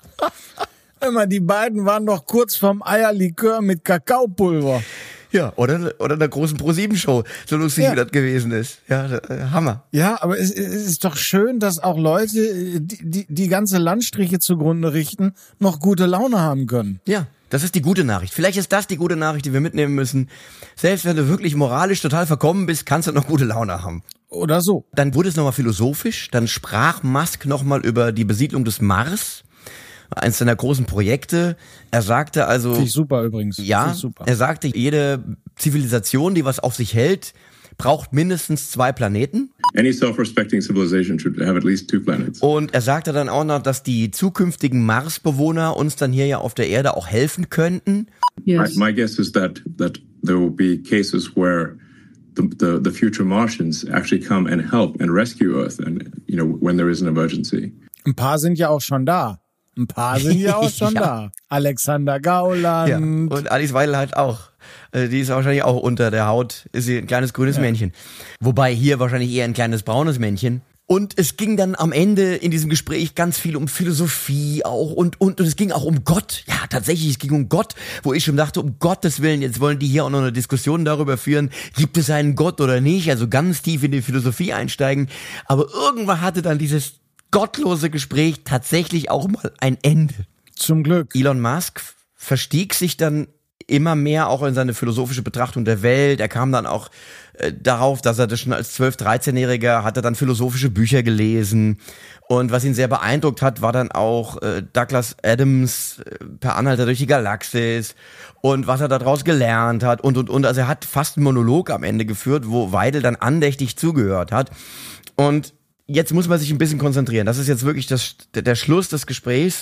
Immer, die beiden waren doch kurz vorm Eierlikör mit Kakaopulver. Ja, oder, oder einer großen Pro sieben Show, so lustig ja. wie das gewesen ist. Ja, äh, Hammer. Ja, aber es, es ist doch schön, dass auch Leute, die, die die ganze Landstriche zugrunde richten, noch gute Laune haben können. Ja, das ist die gute Nachricht. Vielleicht ist das die gute Nachricht, die wir mitnehmen müssen. Selbst wenn du wirklich moralisch total verkommen bist, kannst du noch gute Laune haben. Oder so. Dann wurde es nochmal philosophisch, dann sprach Musk nochmal über die Besiedlung des Mars. Eins seiner großen Projekte. Er sagte also... Finde ich super übrigens. Ja, super. Er sagte, jede Zivilisation, die was auf sich hält, braucht mindestens zwei Planeten. Any self-respecting civilization should have at least two planets. Und er sagte dann auch noch, dass die zukünftigen Marsbewohner uns dann hier ja auf der Erde auch helfen könnten. Yes. My, my guess is that, that there will be cases where the, the, the future Martians actually come and help and rescue Earth, and, you know, when there is an emergency. Ein paar sind ja auch schon da. Ein paar sind ja auch schon ja. da. Alexander Gauland. Ja. Und Alice Weidel halt auch. Also die ist wahrscheinlich auch unter der Haut. Ist sie ein kleines grünes ja. Männchen. Wobei hier wahrscheinlich eher ein kleines braunes Männchen. Und es ging dann am Ende in diesem Gespräch ganz viel um Philosophie auch und, und, und es ging auch um Gott. Ja, tatsächlich, es ging um Gott, wo ich schon dachte, um Gottes Willen, jetzt wollen die hier auch noch eine Diskussion darüber führen, gibt es einen Gott oder nicht? Also ganz tief in die Philosophie einsteigen. Aber irgendwann hatte dann dieses gottlose Gespräch tatsächlich auch mal ein Ende. Zum Glück. Elon Musk verstieg sich dann immer mehr auch in seine philosophische Betrachtung der Welt. Er kam dann auch äh, darauf, dass er das schon als zwölf-, dreizehnjähriger hat er dann philosophische Bücher gelesen. Und was ihn sehr beeindruckt hat, war dann auch äh, Douglas Adams äh, per Anhalter durch die Galaxis und was er daraus gelernt hat und, und, und. Also er hat fast einen Monolog am Ende geführt, wo Weidel dann andächtig zugehört hat. Und jetzt muss man sich ein bisschen konzentrieren. Das ist jetzt wirklich das, der Schluss des Gesprächs.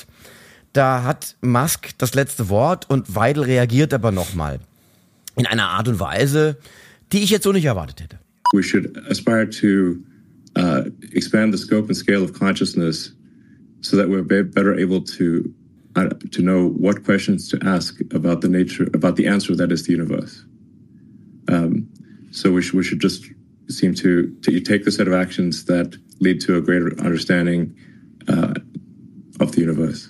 Da hat Musk das letzte Wort und Weidel reagiert aber nochmal. In einer Art und Weise, die ich jetzt so nicht erwartet hätte. We should aspire to uh, expand the scope and scale of consciousness so that we're better able to uh, to know what questions to ask about the nature, about the answer that is the universe. Um, so we, sh- we should just seem to, to take the set of actions that lead to a greater understanding uh, of the universe.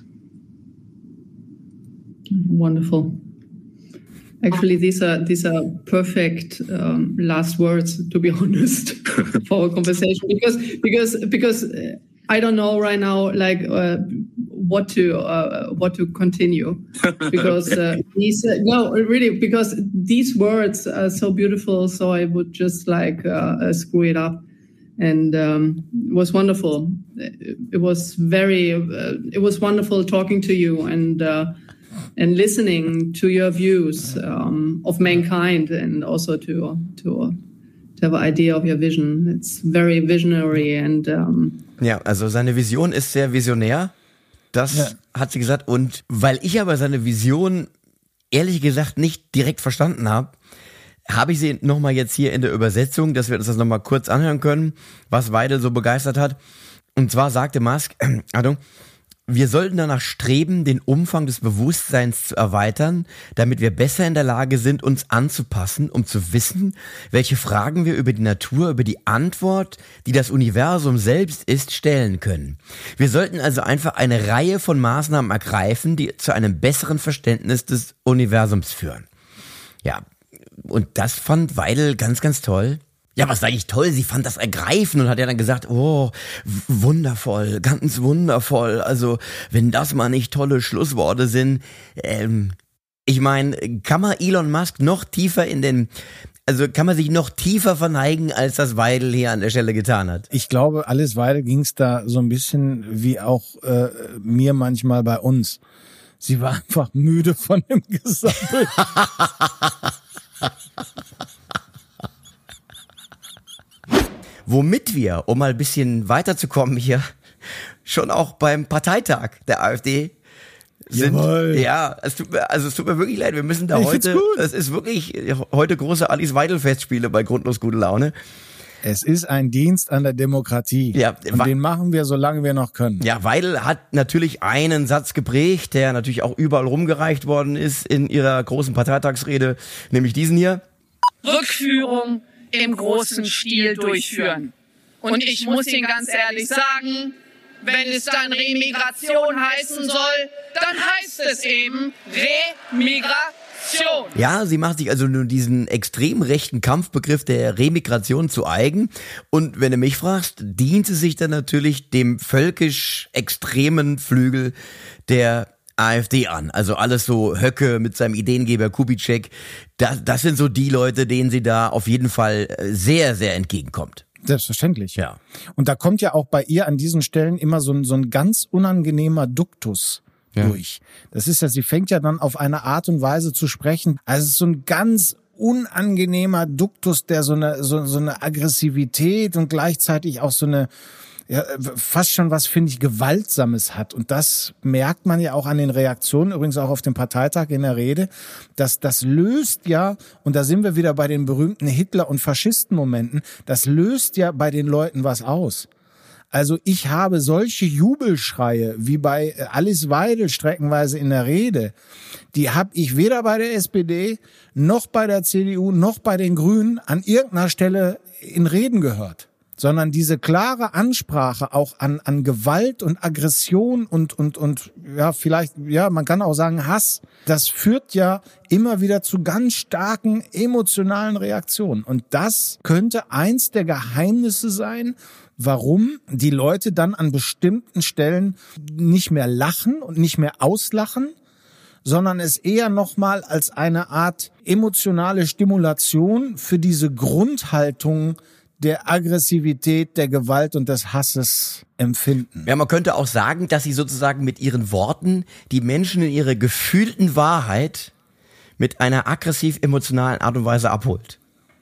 Wonderful. Actually, these are these are perfect um, last words, to be honest, for our conversation. Because because because I don't know right now, like uh, what to uh, what to continue. Because uh, these uh, no, really, because these words are so beautiful. So I would just like uh, uh, screw it up. And um, it was wonderful. It was very. Uh, it was wonderful talking to you and. Uh, and listening to your views um, of mankind and also to, to to have an idea of your vision. It's very visionary and um ja, also seine Vision ist sehr visionär. Das ja. hat sie gesagt. Und weil ich aber seine Vision ehrlich gesagt nicht direkt verstanden habe, habe ich sie nochmal jetzt hier in der Übersetzung, dass wir uns das nochmal kurz anhören können, was Weidel so begeistert hat. Und zwar sagte Musk, äh, Achtung, wir sollten danach streben, den Umfang des Bewusstseins zu erweitern, damit wir besser in der Lage sind, uns anzupassen, um zu wissen, welche Fragen wir über die Natur, über die Antwort, die das Universum selbst ist, stellen können. Wir sollten also einfach eine Reihe von Maßnahmen ergreifen, die zu einem besseren Verständnis des Universums führen. Ja, und das fand Weidel ganz, ganz toll. Ja, was sage ich toll, sie fand das ergreifend und hat ja dann gesagt, oh, wundervoll, ganz wundervoll, also wenn das mal nicht tolle Schlussworte sind, ähm, ich meine, kann man Elon Musk noch tiefer in den, also kann man sich noch tiefer verneigen, als das Weidel hier an der Stelle getan hat? Ich glaube, Alice Weidel ging es da so ein bisschen wie auch äh, mir manchmal bei uns. Sie war einfach müde von dem Gesammel. Womit wir, um mal ein bisschen weiterzukommen hier, schon auch beim Parteitag der AfD sind. Jawohl. Ja, es tut mir, also es tut mir wirklich leid, wir müssen da ich heute, es ist wirklich heute große Alice Weidel Festspiele bei Grundlos gute Laune. Es ist ein Dienst an der Demokratie. Ja, und den machen wir, solange wir noch können. Ja, Weidel hat natürlich einen Satz geprägt, der natürlich auch überall rumgereicht worden ist in ihrer großen Parteitagsrede, nämlich diesen hier. Rückführung im großen Stil durchführen. Und ich muss Ihnen ganz ehrlich sagen, wenn es dann Remigration heißen soll, dann heißt es eben Remigration. Ja, sie macht sich also nur diesen extrem rechten Kampfbegriff der Remigration zu eigen. Und wenn du mich fragst, dient sie sich dann natürlich dem völkisch extremen Flügel der AfD an. Also alles so Höcke mit seinem Ideengeber Kubitschek. Das, das sind so die Leute, denen sie da auf jeden Fall sehr, sehr entgegenkommt. Selbstverständlich. Ja. Und da kommt ja auch bei ihr an diesen Stellen immer so ein, so ein ganz unangenehmer Duktus ja. durch. Das ist ja, sie fängt ja dann auf eine Art und Weise zu sprechen. Also es ist so ein ganz unangenehmer Duktus, der so eine, so, so eine Aggressivität und gleichzeitig auch so eine, ja, fast schon was, finde ich, Gewaltsames hat. Und das merkt man ja auch an den Reaktionen, übrigens auch auf dem Parteitag in der Rede, dass das löst ja, und da sind wir wieder bei den berühmten Hitler- und Faschisten-Momenten, das löst ja bei den Leuten was aus. Also ich habe solche Jubelschreie wie bei Alice Weidel streckenweise in der Rede, die habe ich weder bei der S P D noch bei der C D U noch bei den Grünen an irgendeiner Stelle in Reden gehört. Sondern diese klare Ansprache auch an an Gewalt und Aggression und und und ja vielleicht ja man kann auch sagen Hass, das führt ja immer wieder zu ganz starken emotionalen Reaktionen und das könnte eins der Geheimnisse sein, warum die Leute dann an bestimmten Stellen nicht mehr lachen und nicht mehr auslachen, sondern es eher nochmal als eine Art emotionale Stimulation für diese Grundhaltung der Aggressivität, der Gewalt und des Hasses empfinden. Ja, man könnte auch sagen, dass sie sozusagen mit ihren Worten die Menschen in ihrer gefühlten Wahrheit mit einer aggressiv-emotionalen Art und Weise abholt.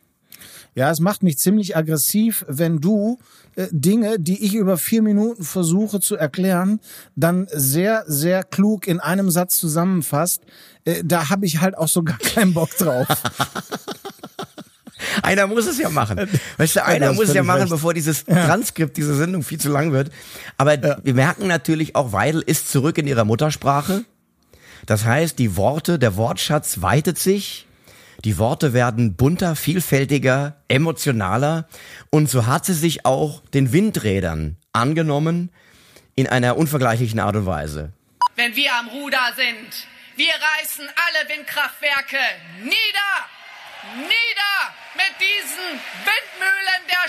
Ja, es macht mich ziemlich aggressiv, wenn du äh, Dinge, die ich über vier Minuten versuche zu erklären, dann sehr, sehr klug in einem Satz zusammenfasst. Äh, da habe ich halt auch so gar keinen Bock drauf. Einer muss es ja machen. Weißt du, einer ja, muss es ja machen, recht. bevor dieses ja. Transkript, diese Sendung viel zu lang wird. Aber ja. wir merken natürlich auch, Weidel ist zurück in ihrer Muttersprache. Das heißt, die Worte, der Wortschatz weitet sich. Die Worte werden bunter, vielfältiger, emotionaler. Und so hat sie sich auch den Windrädern angenommen in einer unvergleichlichen Art und Weise. Wenn wir am Ruder sind, wir reißen alle Windkraftwerke nieder, nieder mit diesen Windmühlen der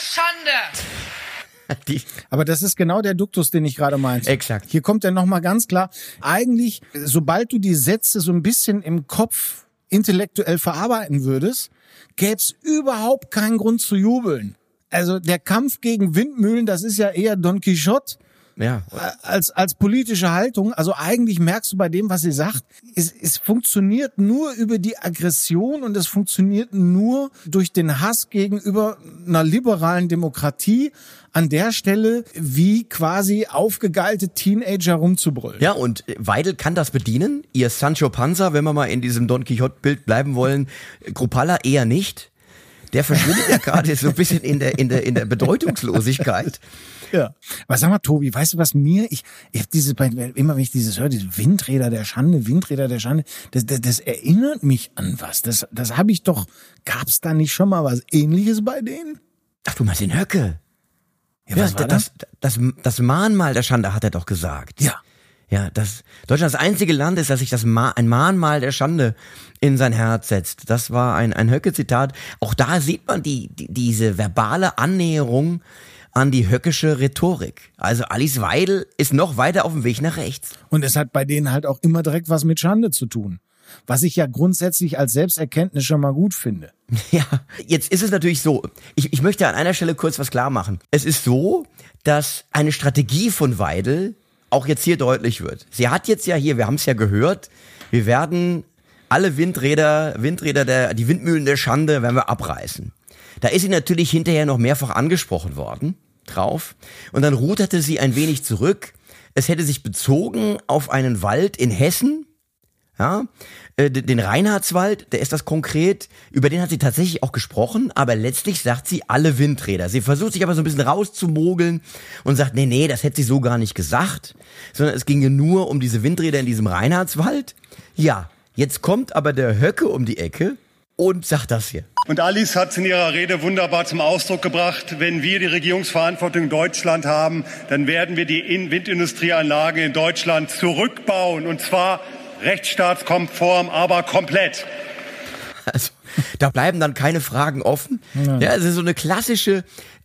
Schande. Die Aber das ist genau der Duktus, den ich gerade meinte. Exakt. Hier kommt er nochmal ganz klar. Eigentlich, sobald du die Sätze so ein bisschen im Kopf intellektuell verarbeiten würdest, gäbe es überhaupt keinen Grund zu jubeln. Also der Kampf gegen Windmühlen, das ist ja eher Don Quixote. Ja. Als, als politische Haltung. Also eigentlich merkst du bei dem, was sie sagt, es, es funktioniert nur über die Aggression und es funktioniert nur durch den Hass gegenüber einer liberalen Demokratie an der Stelle, wie quasi aufgegeilte Teenager rumzubrüllen. Ja, und Weidel kann das bedienen. Ihr Sancho Panza, wenn wir mal in diesem Don Quixote-Bild bleiben wollen, Kruppalla eher nicht. Der verschwindet ja gerade so ein bisschen in der, in der, in der Bedeutungslosigkeit. Ja. Aber sag mal, Tobi, weißt du, was mir, ich, ich hab diese, immer wenn ich dieses höre, diese Windräder der Schande, Windräder der Schande, das, das, das erinnert mich an was. Das, das habe ich doch, gab's da nicht schon mal was Ähnliches bei denen? Ach, du meinst den Höcke? Ja, was ja, war das, das, das, das Mahnmal der Schande hat er doch gesagt. Ja. Ja, das Deutschland das einzige Land ist, dass sich das Ma- ein Mahnmal der Schande in sein Herz setzt. Das war ein, ein Höcke-Zitat. Auch da sieht man die, die, diese verbale Annäherung an die höckische Rhetorik. Also Alice Weidel ist noch weiter auf dem Weg nach rechts. Und es hat bei denen halt auch immer direkt was mit Schande zu tun. Was ich ja grundsätzlich als Selbsterkenntnis schon mal gut finde. Ja, jetzt ist es natürlich so, ich, ich möchte an einer Stelle kurz was klar machen. Es ist so, dass eine Strategie von Weidel auch jetzt hier deutlich wird. Sie hat jetzt ja hier, wir haben es ja gehört, wir werden alle Windräder, Windräder der, die Windmühlen der Schande werden wir abreißen. Da ist sie natürlich hinterher noch mehrfach angesprochen worden, drauf. Und dann ruderte sie ein wenig zurück. Es hätte sich bezogen auf einen Wald in Hessen, ja, äh, den Reinhardswald, der ist das konkret, über den hat sie tatsächlich auch gesprochen, aber letztlich sagt sie alle Windräder. Sie versucht sich aber so ein bisschen rauszumogeln und sagt, nee, nee, das hätte sie so gar nicht gesagt, sondern es ginge nur um diese Windräder in diesem Reinhardswald. Ja, jetzt kommt aber der Höcke um die Ecke und sagt das hier. Und Alice hat es in ihrer Rede wunderbar zum Ausdruck gebracht. Wenn wir die Regierungsverantwortung in Deutschland haben, dann werden wir die Windindustrieanlagen in Deutschland zurückbauen. Und zwar rechtsstaatskonform, aber komplett. Also, da bleiben dann keine Fragen offen. Ja, ja, es ist so eine klassische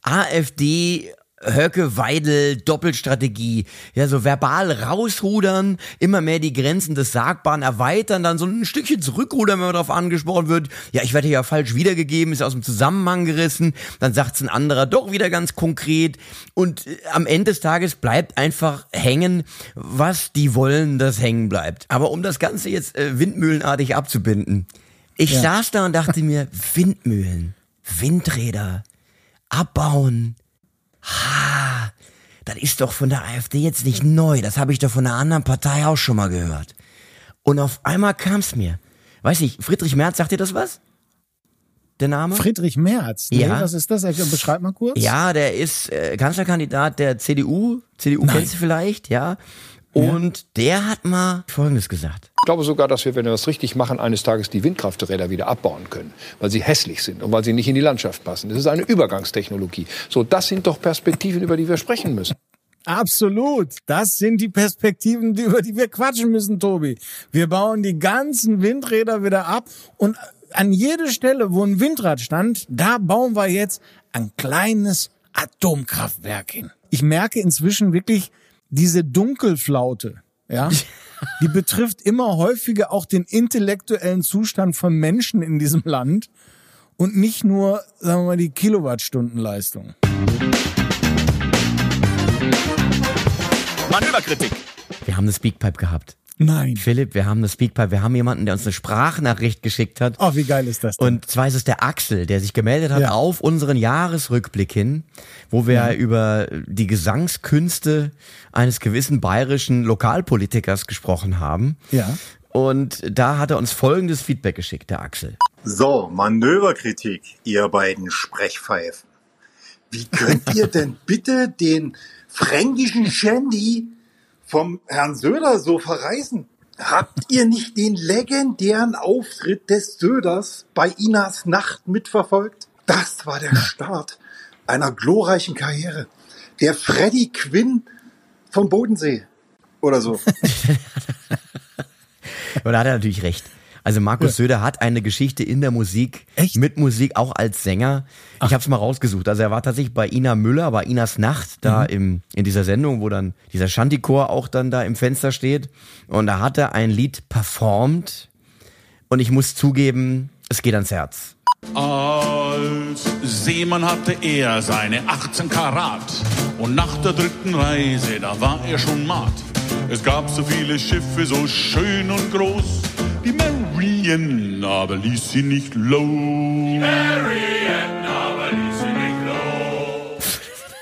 AfD Höcke-Weidel-Doppelstrategie. Ja, so verbal rausrudern, immer mehr die Grenzen des Sagbaren erweitern, dann so ein Stückchen zurückrudern, wenn man darauf angesprochen wird. Ja, ich werde ja falsch wiedergegeben, ist aus dem Zusammenhang gerissen. Dann sagt es ein anderer doch wieder ganz konkret. Und äh, am Ende des Tages bleibt einfach hängen, was die wollen, das hängen bleibt. Aber um das Ganze jetzt äh, windmühlenartig abzubinden. Ich ja. saß da und dachte mir, Windmühlen, Windräder, abbauen. Ha, das ist doch von der AfD jetzt nicht neu. Das habe ich doch von einer anderen Partei auch schon mal gehört. Und auf einmal kam es mir. Weiß ich, Friedrich Merz, sagt dir das was? Der Name? Friedrich Merz? Nee, ja. Was ist das? Beschreib mal kurz. Ja, der ist äh, Kanzlerkandidat der C D U. C D U Nein. Kennst du vielleicht, ja. Und ja. der hat mal Folgendes gesagt. Ich glaube sogar, dass wir, wenn wir das richtig machen, eines Tages die Windkrafträder wieder abbauen können, weil sie hässlich sind und weil sie nicht in die Landschaft passen. Das ist eine Übergangstechnologie. So, das sind doch Perspektiven, über die wir sprechen müssen. Absolut. Das sind die Perspektiven, über die wir quatschen müssen, Tobi. Wir bauen die ganzen Windräder wieder ab und an jede Stelle, wo ein Windrad stand, da bauen wir jetzt ein kleines Atomkraftwerk hin. Ich merke inzwischen wirklich diese Dunkelflaute, ja, die betrifft immer häufiger auch den intellektuellen Zustand von Menschen in diesem Land und nicht nur, sagen wir mal, die Kilowattstundenleistung. Manöverkritik. Wir haben eine Speakpipe gehabt. Nein. Philipp, wir haben eine Speakpipe, wir haben jemanden, der uns eine Sprachnachricht geschickt hat. Oh, wie geil ist das denn? Und zwar ist es der Axel, der sich gemeldet hat ja. auf unseren Jahresrückblick hin, wo wir ja. über die Gesangskünste eines gewissen bayerischen Lokalpolitikers gesprochen haben. Ja. Und da hat er uns folgendes Feedback geschickt, der Axel. So, Manöverkritik, ihr beiden Sprechpfeifen. Wie könnt ihr denn bitte den fränkischen Shandy vom Herrn Söder so verreißen? Habt ihr nicht den legendären Auftritt des Söders bei Inas Nacht mitverfolgt? Das war der Start einer glorreichen Karriere. Der Freddie Quinn vom Bodensee oder so. Aber da hat er natürlich recht. Also Markus ja. Söder hat eine Geschichte in der Musik, Echt? mit Musik, auch als Sänger. Ach. Ich habe es mal rausgesucht. Also er war tatsächlich bei Ina Müller, bei Inas Nacht, da mhm. im in dieser Sendung, wo dann dieser Shanty-Chor auch dann da im Fenster steht. Und da hat er ein Lied performt. Und ich muss zugeben, es geht ans Herz. Als Seemann hatte er seine achtzehn Karat. Und nach der dritten Reise, da war er schon matt. Es gab so viele Schiffe, so schön und groß. Die Marian, aber ließ sie nicht los. Die Marian, aber ließ sie nicht los.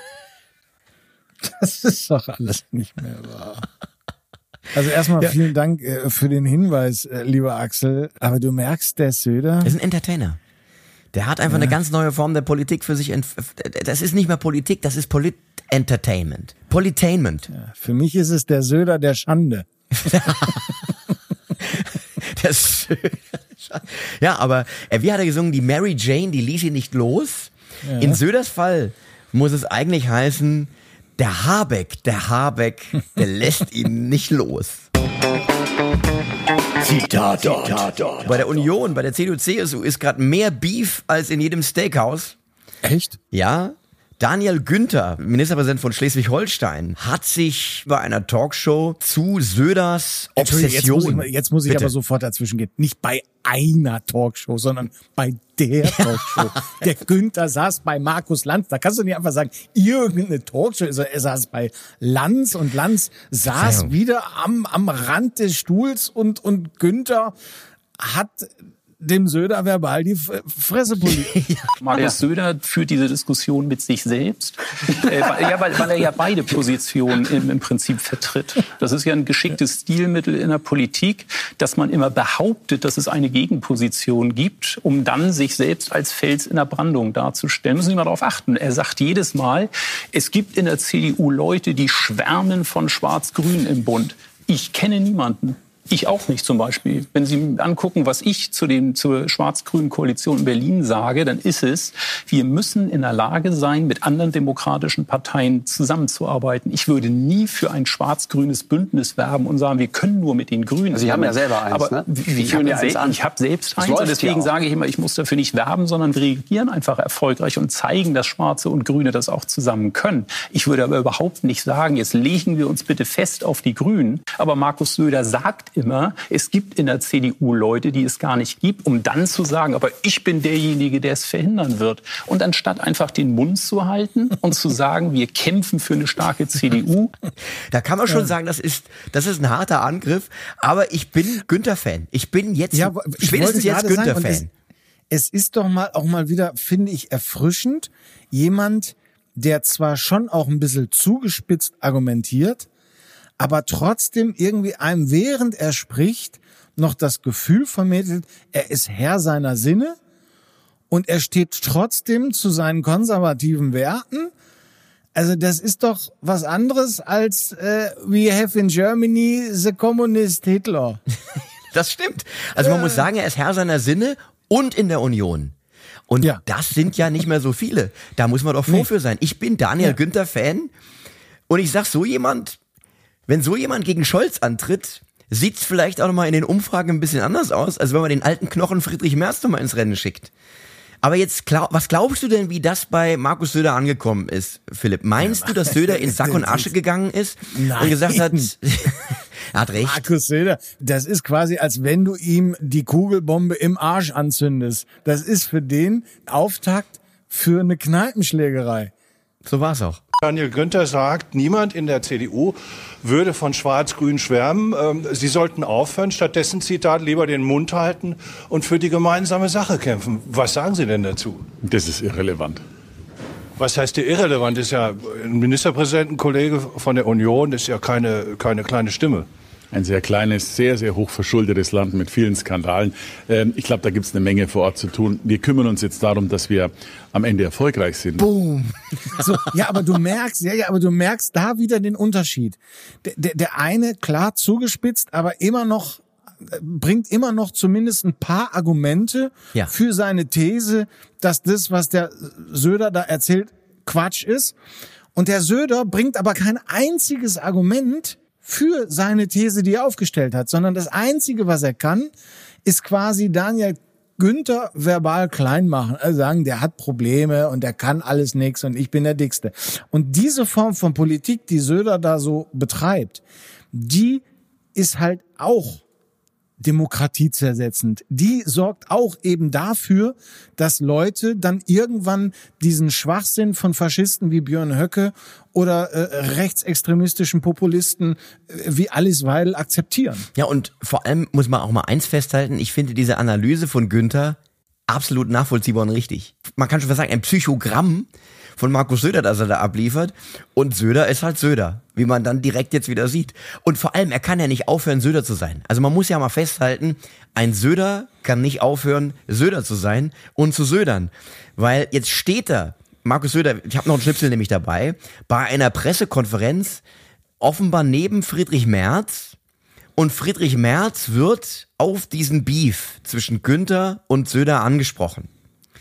Das ist doch alles nicht mehr wahr. Also erstmal ja. vielen Dank äh, für den Hinweis, äh, lieber Axel. Aber du merkst, der Söder... ist ein Entertainer. Der hat einfach ja. eine ganz neue Form der Politik für sich. Entf- das ist nicht mehr Politik, das ist Polit-Entertainment. Politainment. Ja, für mich ist es der Söder der Schande. Der Söder. Ja, aber äh, wie hat er gesungen? Die Mary Jane, die ließ ihn nicht los. Ja. In Söders Fall muss es eigentlich heißen, der Habeck, der Habeck, der lässt ihn nicht los. Zitat dort. Zitat dort. Bei der Union, bei der C D U C S U ist gerade mehr Beef als in jedem Steakhouse. Echt? Ja. Daniel Günther, Ministerpräsident von Schleswig-Holstein, hat sich bei einer Talkshow zu Söders Obsession... Jetzt muss ich, jetzt muss ich aber sofort dazwischen gehen. Nicht bei einer Talkshow, sondern bei der Talkshow. Der Günther saß bei Markus Lanz. Da kannst du nicht einfach sagen, irgendeine Talkshow. Er saß bei Lanz und Lanz saß ja. wieder am, am Rand des Stuhls und, und Günther hat... dem Söder verbal die Fresse poliert. Markus ja. Söder führt diese Diskussion mit sich selbst, äh, ja, weil, weil er ja beide Positionen im, im Prinzip vertritt. Das ist ja ein geschicktes Stilmittel in der Politik, dass man immer behauptet, dass es eine Gegenposition gibt, um dann sich selbst als Fels in der Brandung darzustellen. Müssen Sie mal darauf achten. Er sagt jedes Mal, es gibt in der C D U Leute, die schwärmen von Schwarz-Grün im Bund. Ich kenne niemanden. Ich auch nicht zum Beispiel. Wenn Sie angucken, was ich zu dem, zur schwarz-grünen Koalition in Berlin sage, dann ist es, wir müssen in der Lage sein, mit anderen demokratischen Parteien zusammenzuarbeiten. Ich würde nie für ein schwarz-grünes Bündnis werben und sagen, wir können nur mit den Grünen. Also Sie haben ja selber eins, aber ne? Ich habe ja se- hab selbst das eins und deswegen sage ich immer, ich muss dafür nicht werben, sondern wir regieren einfach erfolgreich und zeigen, dass Schwarze und Grüne das auch zusammen können. Ich würde aber überhaupt nicht sagen, jetzt legen wir uns bitte fest auf die Grünen. Aber Markus Söder sagt immer, es gibt in der C D U Leute, die es gar nicht gibt, um dann zu sagen, aber ich bin derjenige, der es verhindern wird. Und anstatt einfach den Mund zu halten und zu sagen, wir kämpfen für eine starke C D U. Da kann man schon ja. sagen, das ist, das ist ein harter Angriff, aber ich bin Günther-Fan. Ich bin jetzt, ja, spätestens jetzt Günther-Fan. Es, es ist doch mal auch mal wieder, finde ich, erfrischend, jemand, der zwar schon auch ein bisschen zugespitzt argumentiert, aber trotzdem irgendwie einem, während er spricht, noch das Gefühl vermittelt, er ist Herr seiner Sinne und er steht trotzdem zu seinen konservativen Werten. Also das ist doch was anderes als äh, we have in Germany the communist Hitler. Das stimmt. Also man äh. muss sagen, er ist Herr seiner Sinne und in der Union. Und ja. das sind ja nicht mehr so viele. Da muss man doch froh nee. für sein. Ich bin Daniel ja. Günther Fan und ich sag, so jemand... Wenn so jemand gegen Scholz antritt, sieht's vielleicht auch nochmal in den Umfragen ein bisschen anders aus, als wenn man den alten Knochen Friedrich Merz nochmal ins Rennen schickt. Aber jetzt, was glaubst du denn, wie das bei Markus Söder angekommen ist, Philipp? Meinst du, dass Söder in Sack und Asche gegangen ist Nein. und gesagt hat, er hat recht? Markus Söder, das ist quasi, als wenn du ihm die Kugelbombe im Arsch anzündest. Das ist für den Auftakt für eine Kneipenschlägerei. So war's auch. Daniel Günther sagt, niemand in der C D U würde von Schwarz-Grün schwärmen. Sie sollten aufhören, stattdessen, Zitat, lieber den Mund halten und für die gemeinsame Sache kämpfen. Was sagen Sie denn dazu? Das ist irrelevant. Was heißt hier irrelevant? Das ist ja ein Ministerpräsidentenkollege von der Union, das ist ja keine, keine kleine Stimme. ein sehr kleines, sehr, sehr hoch verschuldetes Land mit vielen Skandalen. Ähm, ich glaube, da gibt es eine Menge vor Ort zu tun. Wir kümmern uns jetzt darum, dass wir am Ende erfolgreich sind. Boom. So, ja, aber du merkst, ja, ja, aber du merkst da wieder den Unterschied. Der, der, der eine klar zugespitzt, aber immer noch bringt immer noch zumindest ein paar Argumente ja. für seine These, dass das, was der Söder da erzählt, Quatsch ist. Und der Söder bringt aber kein einziges Argument für seine These, die er aufgestellt hat, sondern das Einzige, was er kann, ist quasi Daniel Günther verbal klein machen. Also sagen, der hat Probleme und der kann alles nix und ich bin der Dickste. Und diese Form von Politik, die Söder da so betreibt, die ist halt auch demokratiezersetzend. Die sorgt auch eben dafür, dass Leute dann irgendwann diesen Schwachsinn von Faschisten wie Björn Höcke oder äh, rechtsextremistischen Populisten äh, wie Alice Weidel akzeptieren. Ja, und vor allem muss man auch mal eins festhalten, ich finde diese Analyse von Günther absolut nachvollziehbar und richtig. Man kann schon fast sagen, ein Psychogramm von Markus Söder, das er da abliefert. Und Söder ist halt Söder, wie man dann direkt jetzt wieder sieht. Und vor allem, er kann ja nicht aufhören, Söder zu sein. Also man muss ja mal festhalten, ein Söder kann nicht aufhören, Söder zu sein und zu södern. Weil jetzt steht er, Markus Söder, ich habe noch einen Schnipsel nämlich dabei, bei einer Pressekonferenz offenbar neben Friedrich Merz. Und Friedrich Merz wird auf diesen Beef zwischen Günther und Söder angesprochen.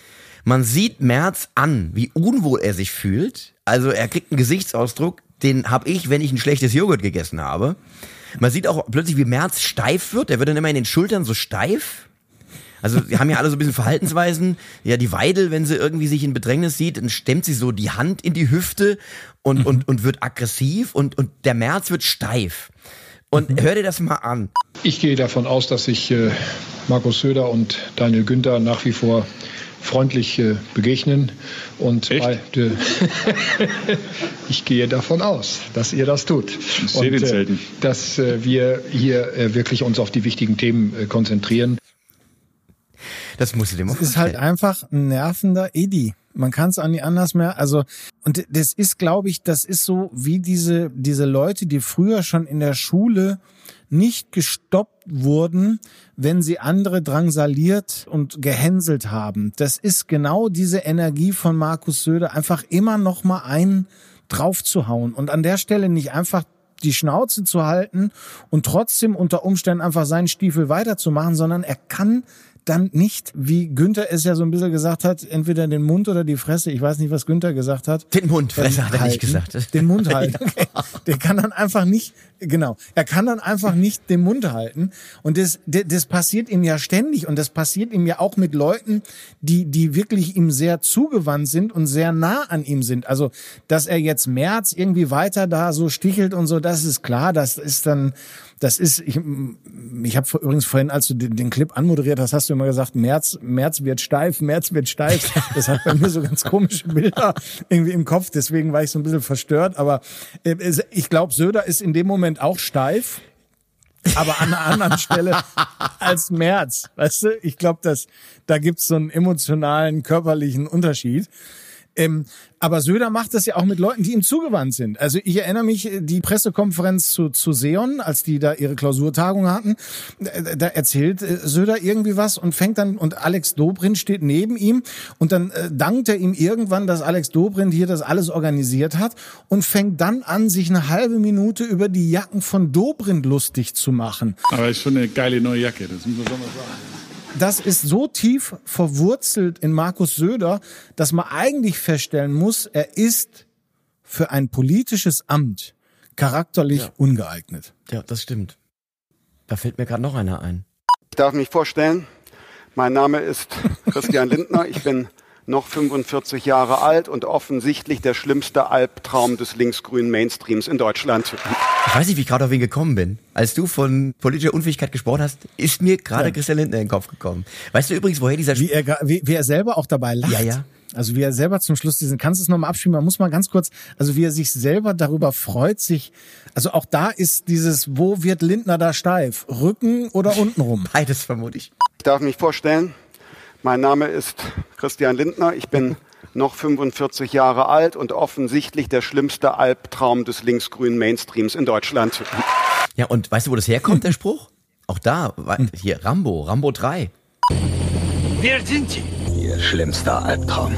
Man sieht Merz an, wie unwohl er sich fühlt. Also er kriegt einen Gesichtsausdruck, den habe ich, wenn ich ein schlechtes Joghurt gegessen habe. Man sieht auch plötzlich, wie Merz steif wird. Er wird dann immer in den Schultern so steif. Also die haben ja alle so ein bisschen Verhaltensweisen. Ja, die Weidel, wenn sie irgendwie sich in Bedrängnis sieht, dann stemmt sie so die Hand in die Hüfte und, mhm. und, und wird aggressiv. Und, und der Merz wird steif. Und mhm. hör dir das mal an. Ich gehe davon aus, dass sich äh, Markus Söder und Daniel Günther nach wie vor freundlich äh, begegnen. Und bei, äh, ich gehe davon aus, dass ihr das tut. Ich sehe den selten. Äh, dass äh, wir hier äh, wirklich uns auf die wichtigen Themen äh, konzentrieren. Das musst du dir mal vorstellen. Es ist halt einfach ein nervender Edi. Man kann es auch nicht anders mehr. Also, und das ist, glaube ich, das ist so wie diese, diese Leute, die früher schon in der Schule nicht gestoppt wurden, wenn sie andere drangsaliert und gehänselt haben. Das ist genau diese Energie von Markus Söder, einfach immer noch mal einen draufzuhauen und an der Stelle nicht einfach die Schnauze zu halten und trotzdem unter Umständen einfach seinen Stiefel weiterzumachen, sondern er kann dann nicht, wie Günther es ja so ein bisschen gesagt hat, entweder den Mund oder die Fresse. Ich weiß nicht, was Günther gesagt hat. Den Mund, Fresse hat er nicht gesagt. Den Mund halten. Okay. Der kann dann einfach nicht, genau, er kann dann einfach nicht den Mund halten. Und das, das, das passiert ihm ja ständig. Und das passiert ihm ja auch mit Leuten, die, die wirklich ihm sehr zugewandt sind und sehr nah an ihm sind. Also, dass er jetzt Merz irgendwie weiter da so stichelt und so, das ist klar. Das ist dann, das ist, ich, ich habe übrigens vorhin, als du den, den Clip anmoderiert hast, hast du immer gesagt, Merz, Merz wird steif, Merz wird steif. Das hat bei mir so ganz komische Bilder irgendwie im Kopf, deswegen war ich so ein bisschen verstört. Aber äh, ich glaube, Söder ist in dem Moment auch steif, aber an einer anderen Stelle als Merz. Weißt du, ich glaube, dass da gibt's so einen emotionalen, körperlichen Unterschied. Ähm, aber Söder macht das ja auch mit Leuten, die ihm zugewandt sind. Also ich erinnere mich, die Pressekonferenz zu, zu Seon, als die da ihre Klausurtagung hatten, da, da erzählt Söder irgendwie was und fängt dann, und Alex Dobrindt steht neben ihm und dann äh, dankt er ihm irgendwann, dass Alex Dobrindt hier das alles organisiert hat und fängt dann an, sich eine halbe Minute über die Jacken von Dobrindt lustig zu machen. Aber ist schon eine geile neue Jacke, das muss man schon mal sagen. Das ist so tief verwurzelt in Markus Söder, dass man eigentlich feststellen muss, er ist für ein politisches Amt charakterlich ja. ungeeignet. Ja, das stimmt. Da fällt mir gerade noch einer ein. Ich darf mich vorstellen, mein Name ist Christian Lindner, ich bin noch fünfundvierzig Jahre alt und offensichtlich der schlimmste Albtraum des linksgrünen Mainstreams in Deutschland. Ich weiß nicht, wie ich gerade auf ihn gekommen bin. Als du von politischer Unfähigkeit gesprochen hast, ist mir gerade ja. Christian Lindner in den Kopf gekommen. Weißt du übrigens, woher dieser... Wie er, wie, wie er selber auch dabei lacht. Ja, ja. Also wie er selber zum Schluss diesen, kannst du es nochmal abspielen? Man muss mal ganz kurz, also wie er sich selber darüber freut, sich, also auch da ist dieses, wo wird Lindner da steif? Rücken oder untenrum? Beides vermutlich. Ich darf mich vorstellen, mein Name ist Christian Lindner, ich bin noch fünfundvierzig Jahre alt und offensichtlich der schlimmste Albtraum des linksgrünen Mainstreams in Deutschland. Ja, und weißt du, wo das herkommt, der Spruch? Auch da, hier, Rambo, Rambo drei. Wer sind Sie? Ihr schlimmster Albtraum.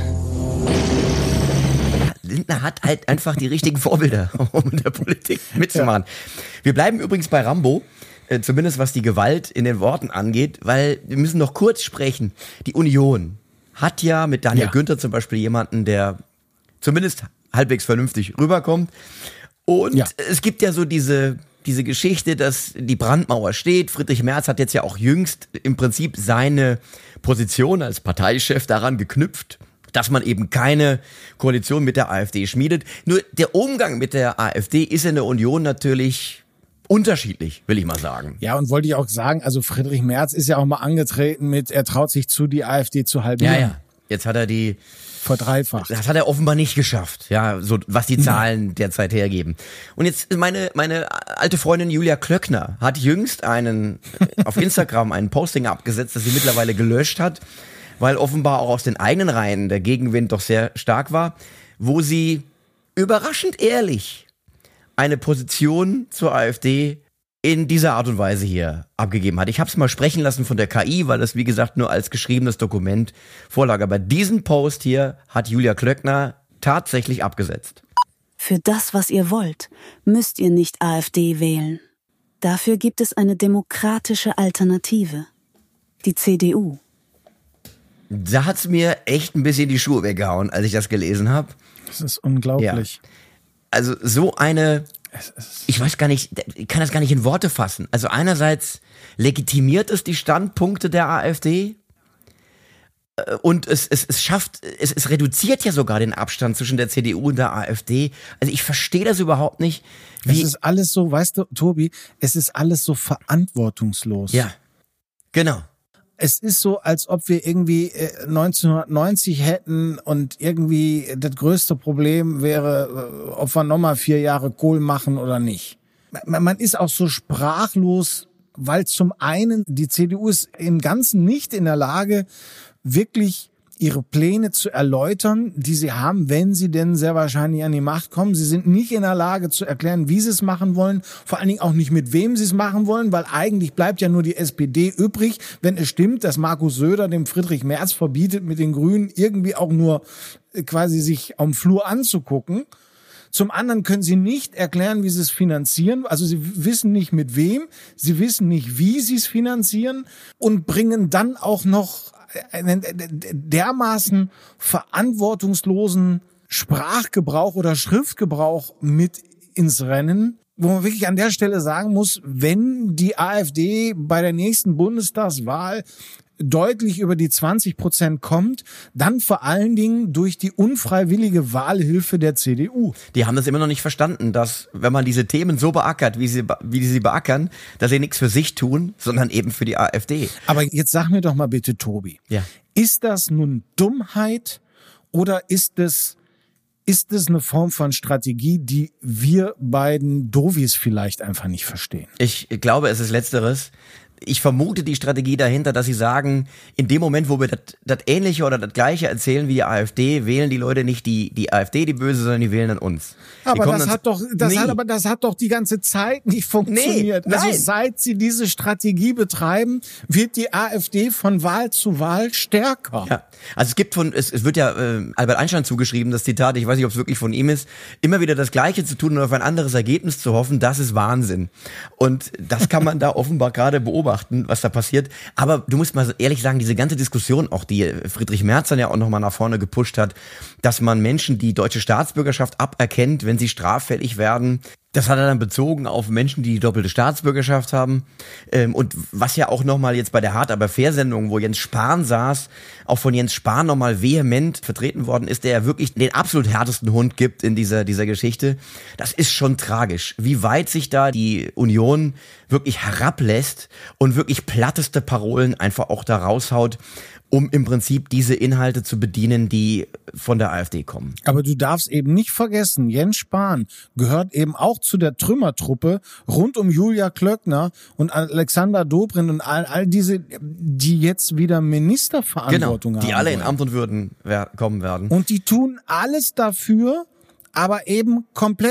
Lindner hat halt einfach die richtigen Vorbilder, um in der Politik mitzumachen. Ja. Wir bleiben übrigens bei Rambo, äh, zumindest was die Gewalt in den Worten angeht, weil wir müssen noch kurz sprechen. Die Union hat ja mit Daniel ja. Günther zum Beispiel jemanden, der zumindest halbwegs vernünftig rüberkommt. Und ja. es gibt ja so diese... diese Geschichte, dass die Brandmauer steht. Friedrich Merz hat jetzt ja auch jüngst im Prinzip seine Position als Parteichef daran geknüpft, dass man eben keine Koalition mit der AfD schmiedet. Nur der Umgang mit der AfD ist in der Union natürlich unterschiedlich, will ich mal sagen. Ja, und wollte ich auch sagen, also Friedrich Merz ist ja auch mal angetreten mit, er traut sich zu, die AfD zu halbieren. Ja, ja. Jetzt hat er die verdreifacht. Das hat er offenbar nicht geschafft, ja, so was die Zahlen ja. derzeit hergeben. Und jetzt meine meine alte Freundin Julia Klöckner hat jüngst einen auf Instagram einen Posting abgesetzt, das sie mittlerweile gelöscht hat, weil offenbar auch aus den eigenen Reihen der Gegenwind doch sehr stark war, wo sie überraschend ehrlich eine Position zur AfD in dieser Art und Weise hier abgegeben hat. Ich habe es mal sprechen lassen von der K I, weil das, wie gesagt, nur als geschriebenes Dokument vorlag. Aber diesen Post hier hat Julia Klöckner tatsächlich abgesetzt. Für das, was ihr wollt, müsst ihr nicht AfD wählen. Dafür gibt es eine demokratische Alternative. Die C D U. Da hat's mir echt ein bisschen die Schuhe weggehauen, als ich das gelesen habe. Das ist unglaublich. Ja. Also so eine... Ich weiß gar nicht, ich kann das gar nicht in Worte fassen. Also einerseits legitimiert es die Standpunkte der AfD und es, es, es schafft, es, es reduziert ja sogar den Abstand zwischen der C D U und der AfD. Also ich verstehe das überhaupt nicht. Wie es ist alles so, weißt du, Tobi, es ist alles so verantwortungslos. Ja, genau. Es ist so, als ob wir irgendwie neunzehnhundertneunzig hätten und irgendwie das größte Problem wäre, ob wir nochmal vier Jahre Kohl machen oder nicht. Man ist auch so sprachlos, weil zum einen die C D U ist im Ganzen nicht in der Lage, wirklich ihre Pläne zu erläutern, die sie haben, wenn sie denn sehr wahrscheinlich an die Macht kommen. Sie sind nicht in der Lage zu erklären, wie sie es machen wollen, vor allen Dingen auch nicht, mit wem sie es machen wollen, weil eigentlich bleibt ja nur die S P D übrig, wenn es stimmt, dass Markus Söder dem Friedrich Merz verbietet, mit den Grünen irgendwie auch nur quasi sich am Flur anzugucken. Zum anderen können sie nicht erklären, wie sie es finanzieren. Also sie wissen nicht mit wem, sie wissen nicht, wie sie es finanzieren und bringen dann auch noch einen dermaßen verantwortungslosen Sprachgebrauch oder Schriftgebrauch mit ins Rennen, wo man wirklich an der Stelle sagen muss, wenn die AfD bei der nächsten Bundestagswahl deutlich über die zwanzig Prozent kommt, dann vor allen Dingen durch die unfreiwillige Wahlhilfe der C D U. Die haben das immer noch nicht verstanden, dass wenn man diese Themen so beackert, wie sie wie die sie beackern, dass sie nichts für sich tun, sondern eben für die AfD. Aber jetzt sag mir doch mal bitte, Tobi, ja. Ist das nun Dummheit oder ist es ist es eine Form von Strategie, die wir beiden Dovis vielleicht einfach nicht verstehen? Ich glaube, es ist Letzteres. Ich vermute die Strategie dahinter, dass sie sagen, in dem Moment, wo wir das Ähnliche oder das Gleiche erzählen wie die AfD, wählen die Leute nicht die die AfD, die Böse, sondern die wählen dann uns. Aber das hat doch, das nee. hat, aber das hat doch die ganze Zeit nicht funktioniert. Nee, also seit sie diese Strategie betreiben, wird die AfD von Wahl zu Wahl stärker. Ja, also es gibt von, es, es wird ja äh, Albert Einstein zugeschrieben, das Zitat, ich weiß nicht, ob es wirklich von ihm ist, immer wieder das Gleiche zu tun und auf ein anderes Ergebnis zu hoffen, das ist Wahnsinn. Und das kann man da offenbar gerade beobachten, was da passiert. Aber du musst mal ehrlich sagen, diese ganze Diskussion, auch die Friedrich Merz dann ja auch nochmal nach vorne gepusht hat, dass man Menschen die deutsche Staatsbürgerschaft aberkennt, wenn sie straffällig werden, das hat er dann bezogen auf Menschen, die die doppelte Staatsbürgerschaft haben. Und was ja auch nochmal jetzt bei der Hart aber fair Sendung, wo Jens Spahn saß, auch von Jens Spahn nochmal vehement vertreten worden ist, der ja wirklich den absolut härtesten Hund gibt in dieser, dieser Geschichte. Das ist schon tragisch, wie weit sich da die Union wirklich herablässt und wirklich platteste Parolen einfach auch da raushaut, um im Prinzip diese Inhalte zu bedienen, die von der AfD kommen. Aber du darfst eben nicht vergessen, Jens Spahn gehört eben auch zu der Trümmertruppe rund um Julia Klöckner und Alexander Dobrindt und all, all diese, die jetzt wieder Ministerverantwortung genau, die haben. Die alle in Amt und Würden wer- kommen werden. Und die tun alles dafür, aber eben komplett,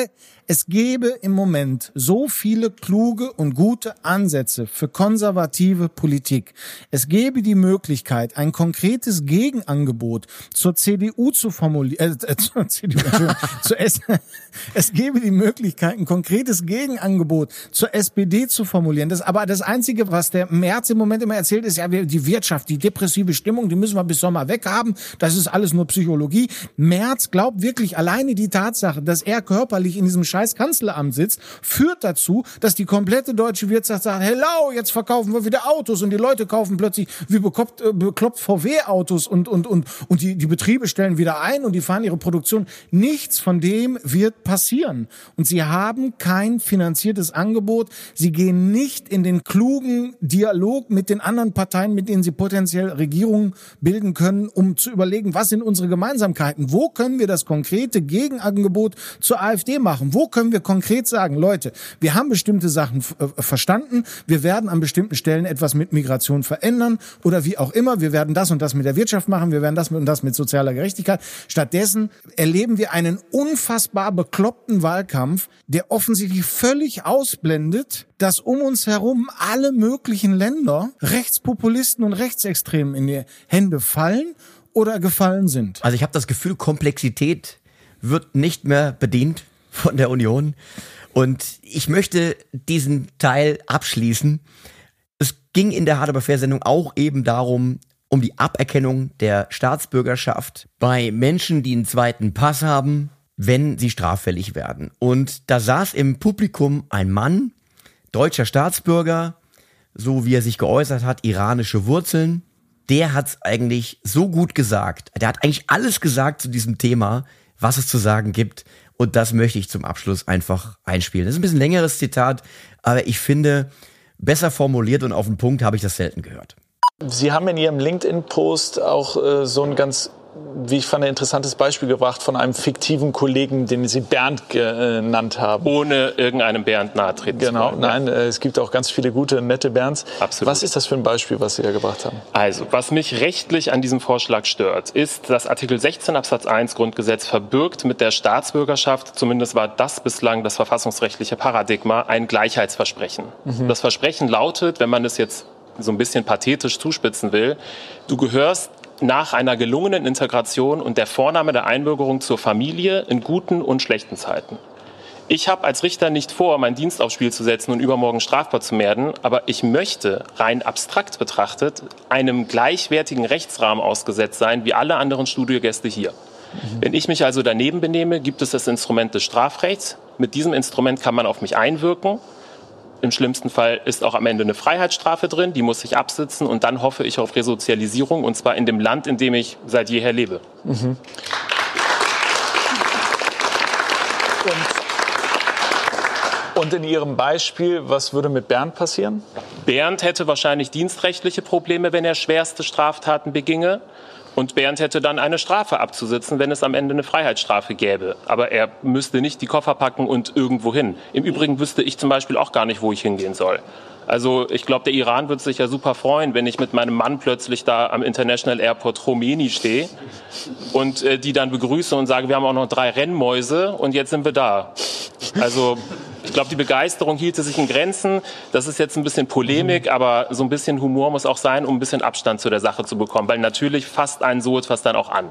Es gäbe im Moment so viele kluge und gute Ansätze für konservative Politik. Es gäbe die Möglichkeit, ein konkretes Gegenangebot zur C D U zu formulieren, äh, zur C D U, zur S es gäbe die Möglichkeit, ein konkretes Gegenangebot zur S P D zu formulieren. Das aber das Einzige, was der Merz im Moment immer erzählt, ist ja, wir, die Wirtschaft, die depressive Stimmung, die müssen wir bis Sommer weghaben. Das ist alles nur Psychologie. Merz glaubt wirklich, alleine die Tatsache, dass er körperlich in diesem scheiß Kanzleramt sitzt, führt dazu, dass die komplette deutsche Wirtschaft sagt, hello, jetzt verkaufen wir wieder Autos und die Leute kaufen plötzlich wie bekloppt, äh, bekloppt V W-Autos und, und, und, und die, die Betriebe stellen wieder ein und die fahren ihre Produktion. Nichts von dem wird passieren. Und sie haben kein finanziertes Angebot. Sie gehen nicht in den klugen Dialog mit den anderen Parteien, mit denen sie potenziell Regierungen bilden können, um zu überlegen, was sind unsere Gemeinsamkeiten? Wo können wir das konkrete Gegenangebot zur AfD machen? Wo können wir konkret sagen, Leute, wir haben bestimmte Sachen äh, verstanden, wir werden an bestimmten Stellen etwas mit Migration verändern oder wie auch immer, wir werden das und das mit der Wirtschaft machen, wir werden das und das mit sozialer Gerechtigkeit. Stattdessen erleben wir einen unfassbar bekloppten Wahlkampf, der offensichtlich völlig ausblendet, dass um uns herum alle möglichen Länder Rechtspopulisten und Rechtsextremen in die Hände fallen oder gefallen sind. Also ich habe das Gefühl, Komplexität wird nicht mehr bedient von der Union. Und ich möchte diesen Teil abschließen. Es ging in der Hard aber fair Sendung auch eben darum, um die Aberkennung der Staatsbürgerschaft bei Menschen, die einen zweiten Pass haben, wenn sie straffällig werden. Und da saß im Publikum ein Mann, deutscher Staatsbürger, so wie er sich geäußert hat, iranische Wurzeln. Der hat's eigentlich so gut gesagt. Der hat eigentlich alles gesagt zu diesem Thema, was es zu sagen gibt. Und das möchte ich zum Abschluss einfach einspielen. Das ist ein bisschen längeres Zitat, aber ich finde, besser formuliert und auf den Punkt habe ich das selten gehört. Sie haben in Ihrem LinkedIn-Post auch äh, so ein ganz, wie ich fand, ein interessantes Beispiel gebracht von einem fiktiven Kollegen, den Sie Bernd genannt haben. Ohne irgendeinem Bernd nahetreten genau, zu wollen. Nein, äh, es gibt auch ganz viele gute, nette Bernds. Absolut. Was ist das für ein Beispiel, was Sie da gebracht haben? Also, was mich rechtlich an diesem Vorschlag stört, ist, dass Artikel sechzehn Absatz eins Grundgesetz verbirgt mit der Staatsbürgerschaft, zumindest war das bislang das verfassungsrechtliche Paradigma, ein Gleichheitsversprechen. Mhm. Das Versprechen lautet, wenn man es jetzt so ein bisschen pathetisch zuspitzen will, du gehörst nach einer gelungenen Integration und der Vornahme der Einbürgerung zur Familie in guten und schlechten Zeiten. Ich habe als Richter nicht vor, meinen Dienst aufs Spiel zu setzen und übermorgen strafbar zu werden, aber ich möchte, rein abstrakt betrachtet, einem gleichwertigen Rechtsrahmen ausgesetzt sein, wie alle anderen Studiogäste hier. Mhm. Wenn ich mich also daneben benehme, gibt es das Instrument des Strafrechts. Mit diesem Instrument kann man auf mich einwirken. Im schlimmsten Fall ist auch am Ende eine Freiheitsstrafe drin, die muss ich absitzen und dann hoffe ich auf Resozialisierung und zwar in dem Land, in dem ich seit jeher lebe. Mhm. Und, und in Ihrem Beispiel, was würde mit Bernd passieren? Bernd hätte wahrscheinlich dienstrechtliche Probleme, wenn er schwerste Straftaten beginge. Und Bernd hätte dann eine Strafe abzusitzen, wenn es am Ende eine Freiheitsstrafe gäbe. Aber er müsste nicht die Koffer packen und irgendwo hin. Im Übrigen wüsste ich zum Beispiel auch gar nicht, wo ich hingehen soll. Also ich glaube, der Iran würde sich ja super freuen, wenn ich mit meinem Mann plötzlich da am International Airport Khomeini stehe und äh, die dann begrüße und sage, wir haben auch noch drei Rennmäuse und jetzt sind wir da. Also ich glaube, die Begeisterung hielte sich in Grenzen. Das ist jetzt ein bisschen Polemik, aber so ein bisschen Humor muss auch sein, um ein bisschen Abstand zu der Sache zu bekommen. Weil natürlich fasst einen so etwas dann auch an.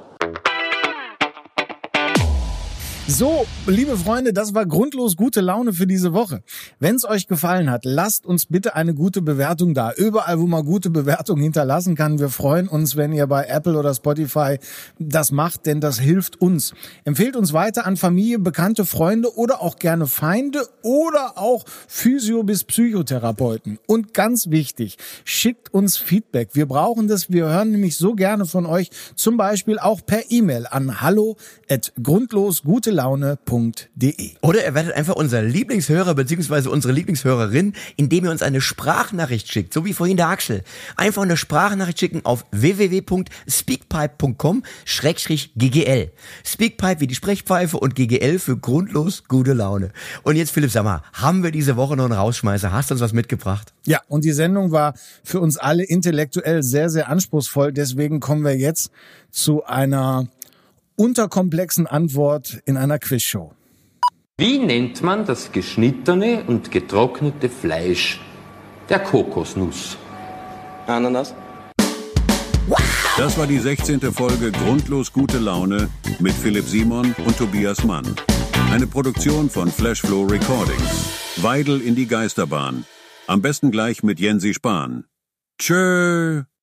So, liebe Freunde, das war grundlos gute Laune für diese Woche. Wenn es euch gefallen hat, lasst uns bitte eine gute Bewertung da. Überall, wo man gute Bewertungen hinterlassen kann. Wir freuen uns, wenn ihr bei Apple oder Spotify das macht, denn das hilft uns. Empfehlt uns weiter an Familie, Bekannte, Freunde oder auch gerne Feinde oder auch Physio- bis Psychotherapeuten. Und ganz wichtig, schickt uns Feedback. Wir brauchen das. Wir hören nämlich so gerne von euch. Zum Beispiel auch per E-Mail an hallo at grundlosgute Laune punkt de. Oder ihr werdet einfach unser Lieblingshörer bzw. unsere Lieblingshörerin, indem ihr uns eine Sprachnachricht schickt, so wie vorhin der Axel. Einfach eine Sprachnachricht schicken auf w w w punkt speakpipe punkt com schrägstrich g g l. Speakpipe wie die Sprechpfeife und G G L für grundlos gute Laune. Und jetzt, Philipp, sag mal, haben wir diese Woche noch einen Rausschmeißer? Hast du uns was mitgebracht? Ja, und die Sendung war für uns alle intellektuell sehr, sehr anspruchsvoll. Deswegen kommen wir jetzt zu einer unterkomplexen Antwort in einer Quizshow. Wie nennt man das geschnittene und getrocknete Fleisch der Kokosnuss? Ananas. Das war die sechzehnte Folge Grundlos gute Laune mit Philipp Simon und Tobias Mann. Eine Produktion von Flashflow Recordings. Weidel in die Geisterbahn. Am besten gleich mit Jensi Spahn. Tschö.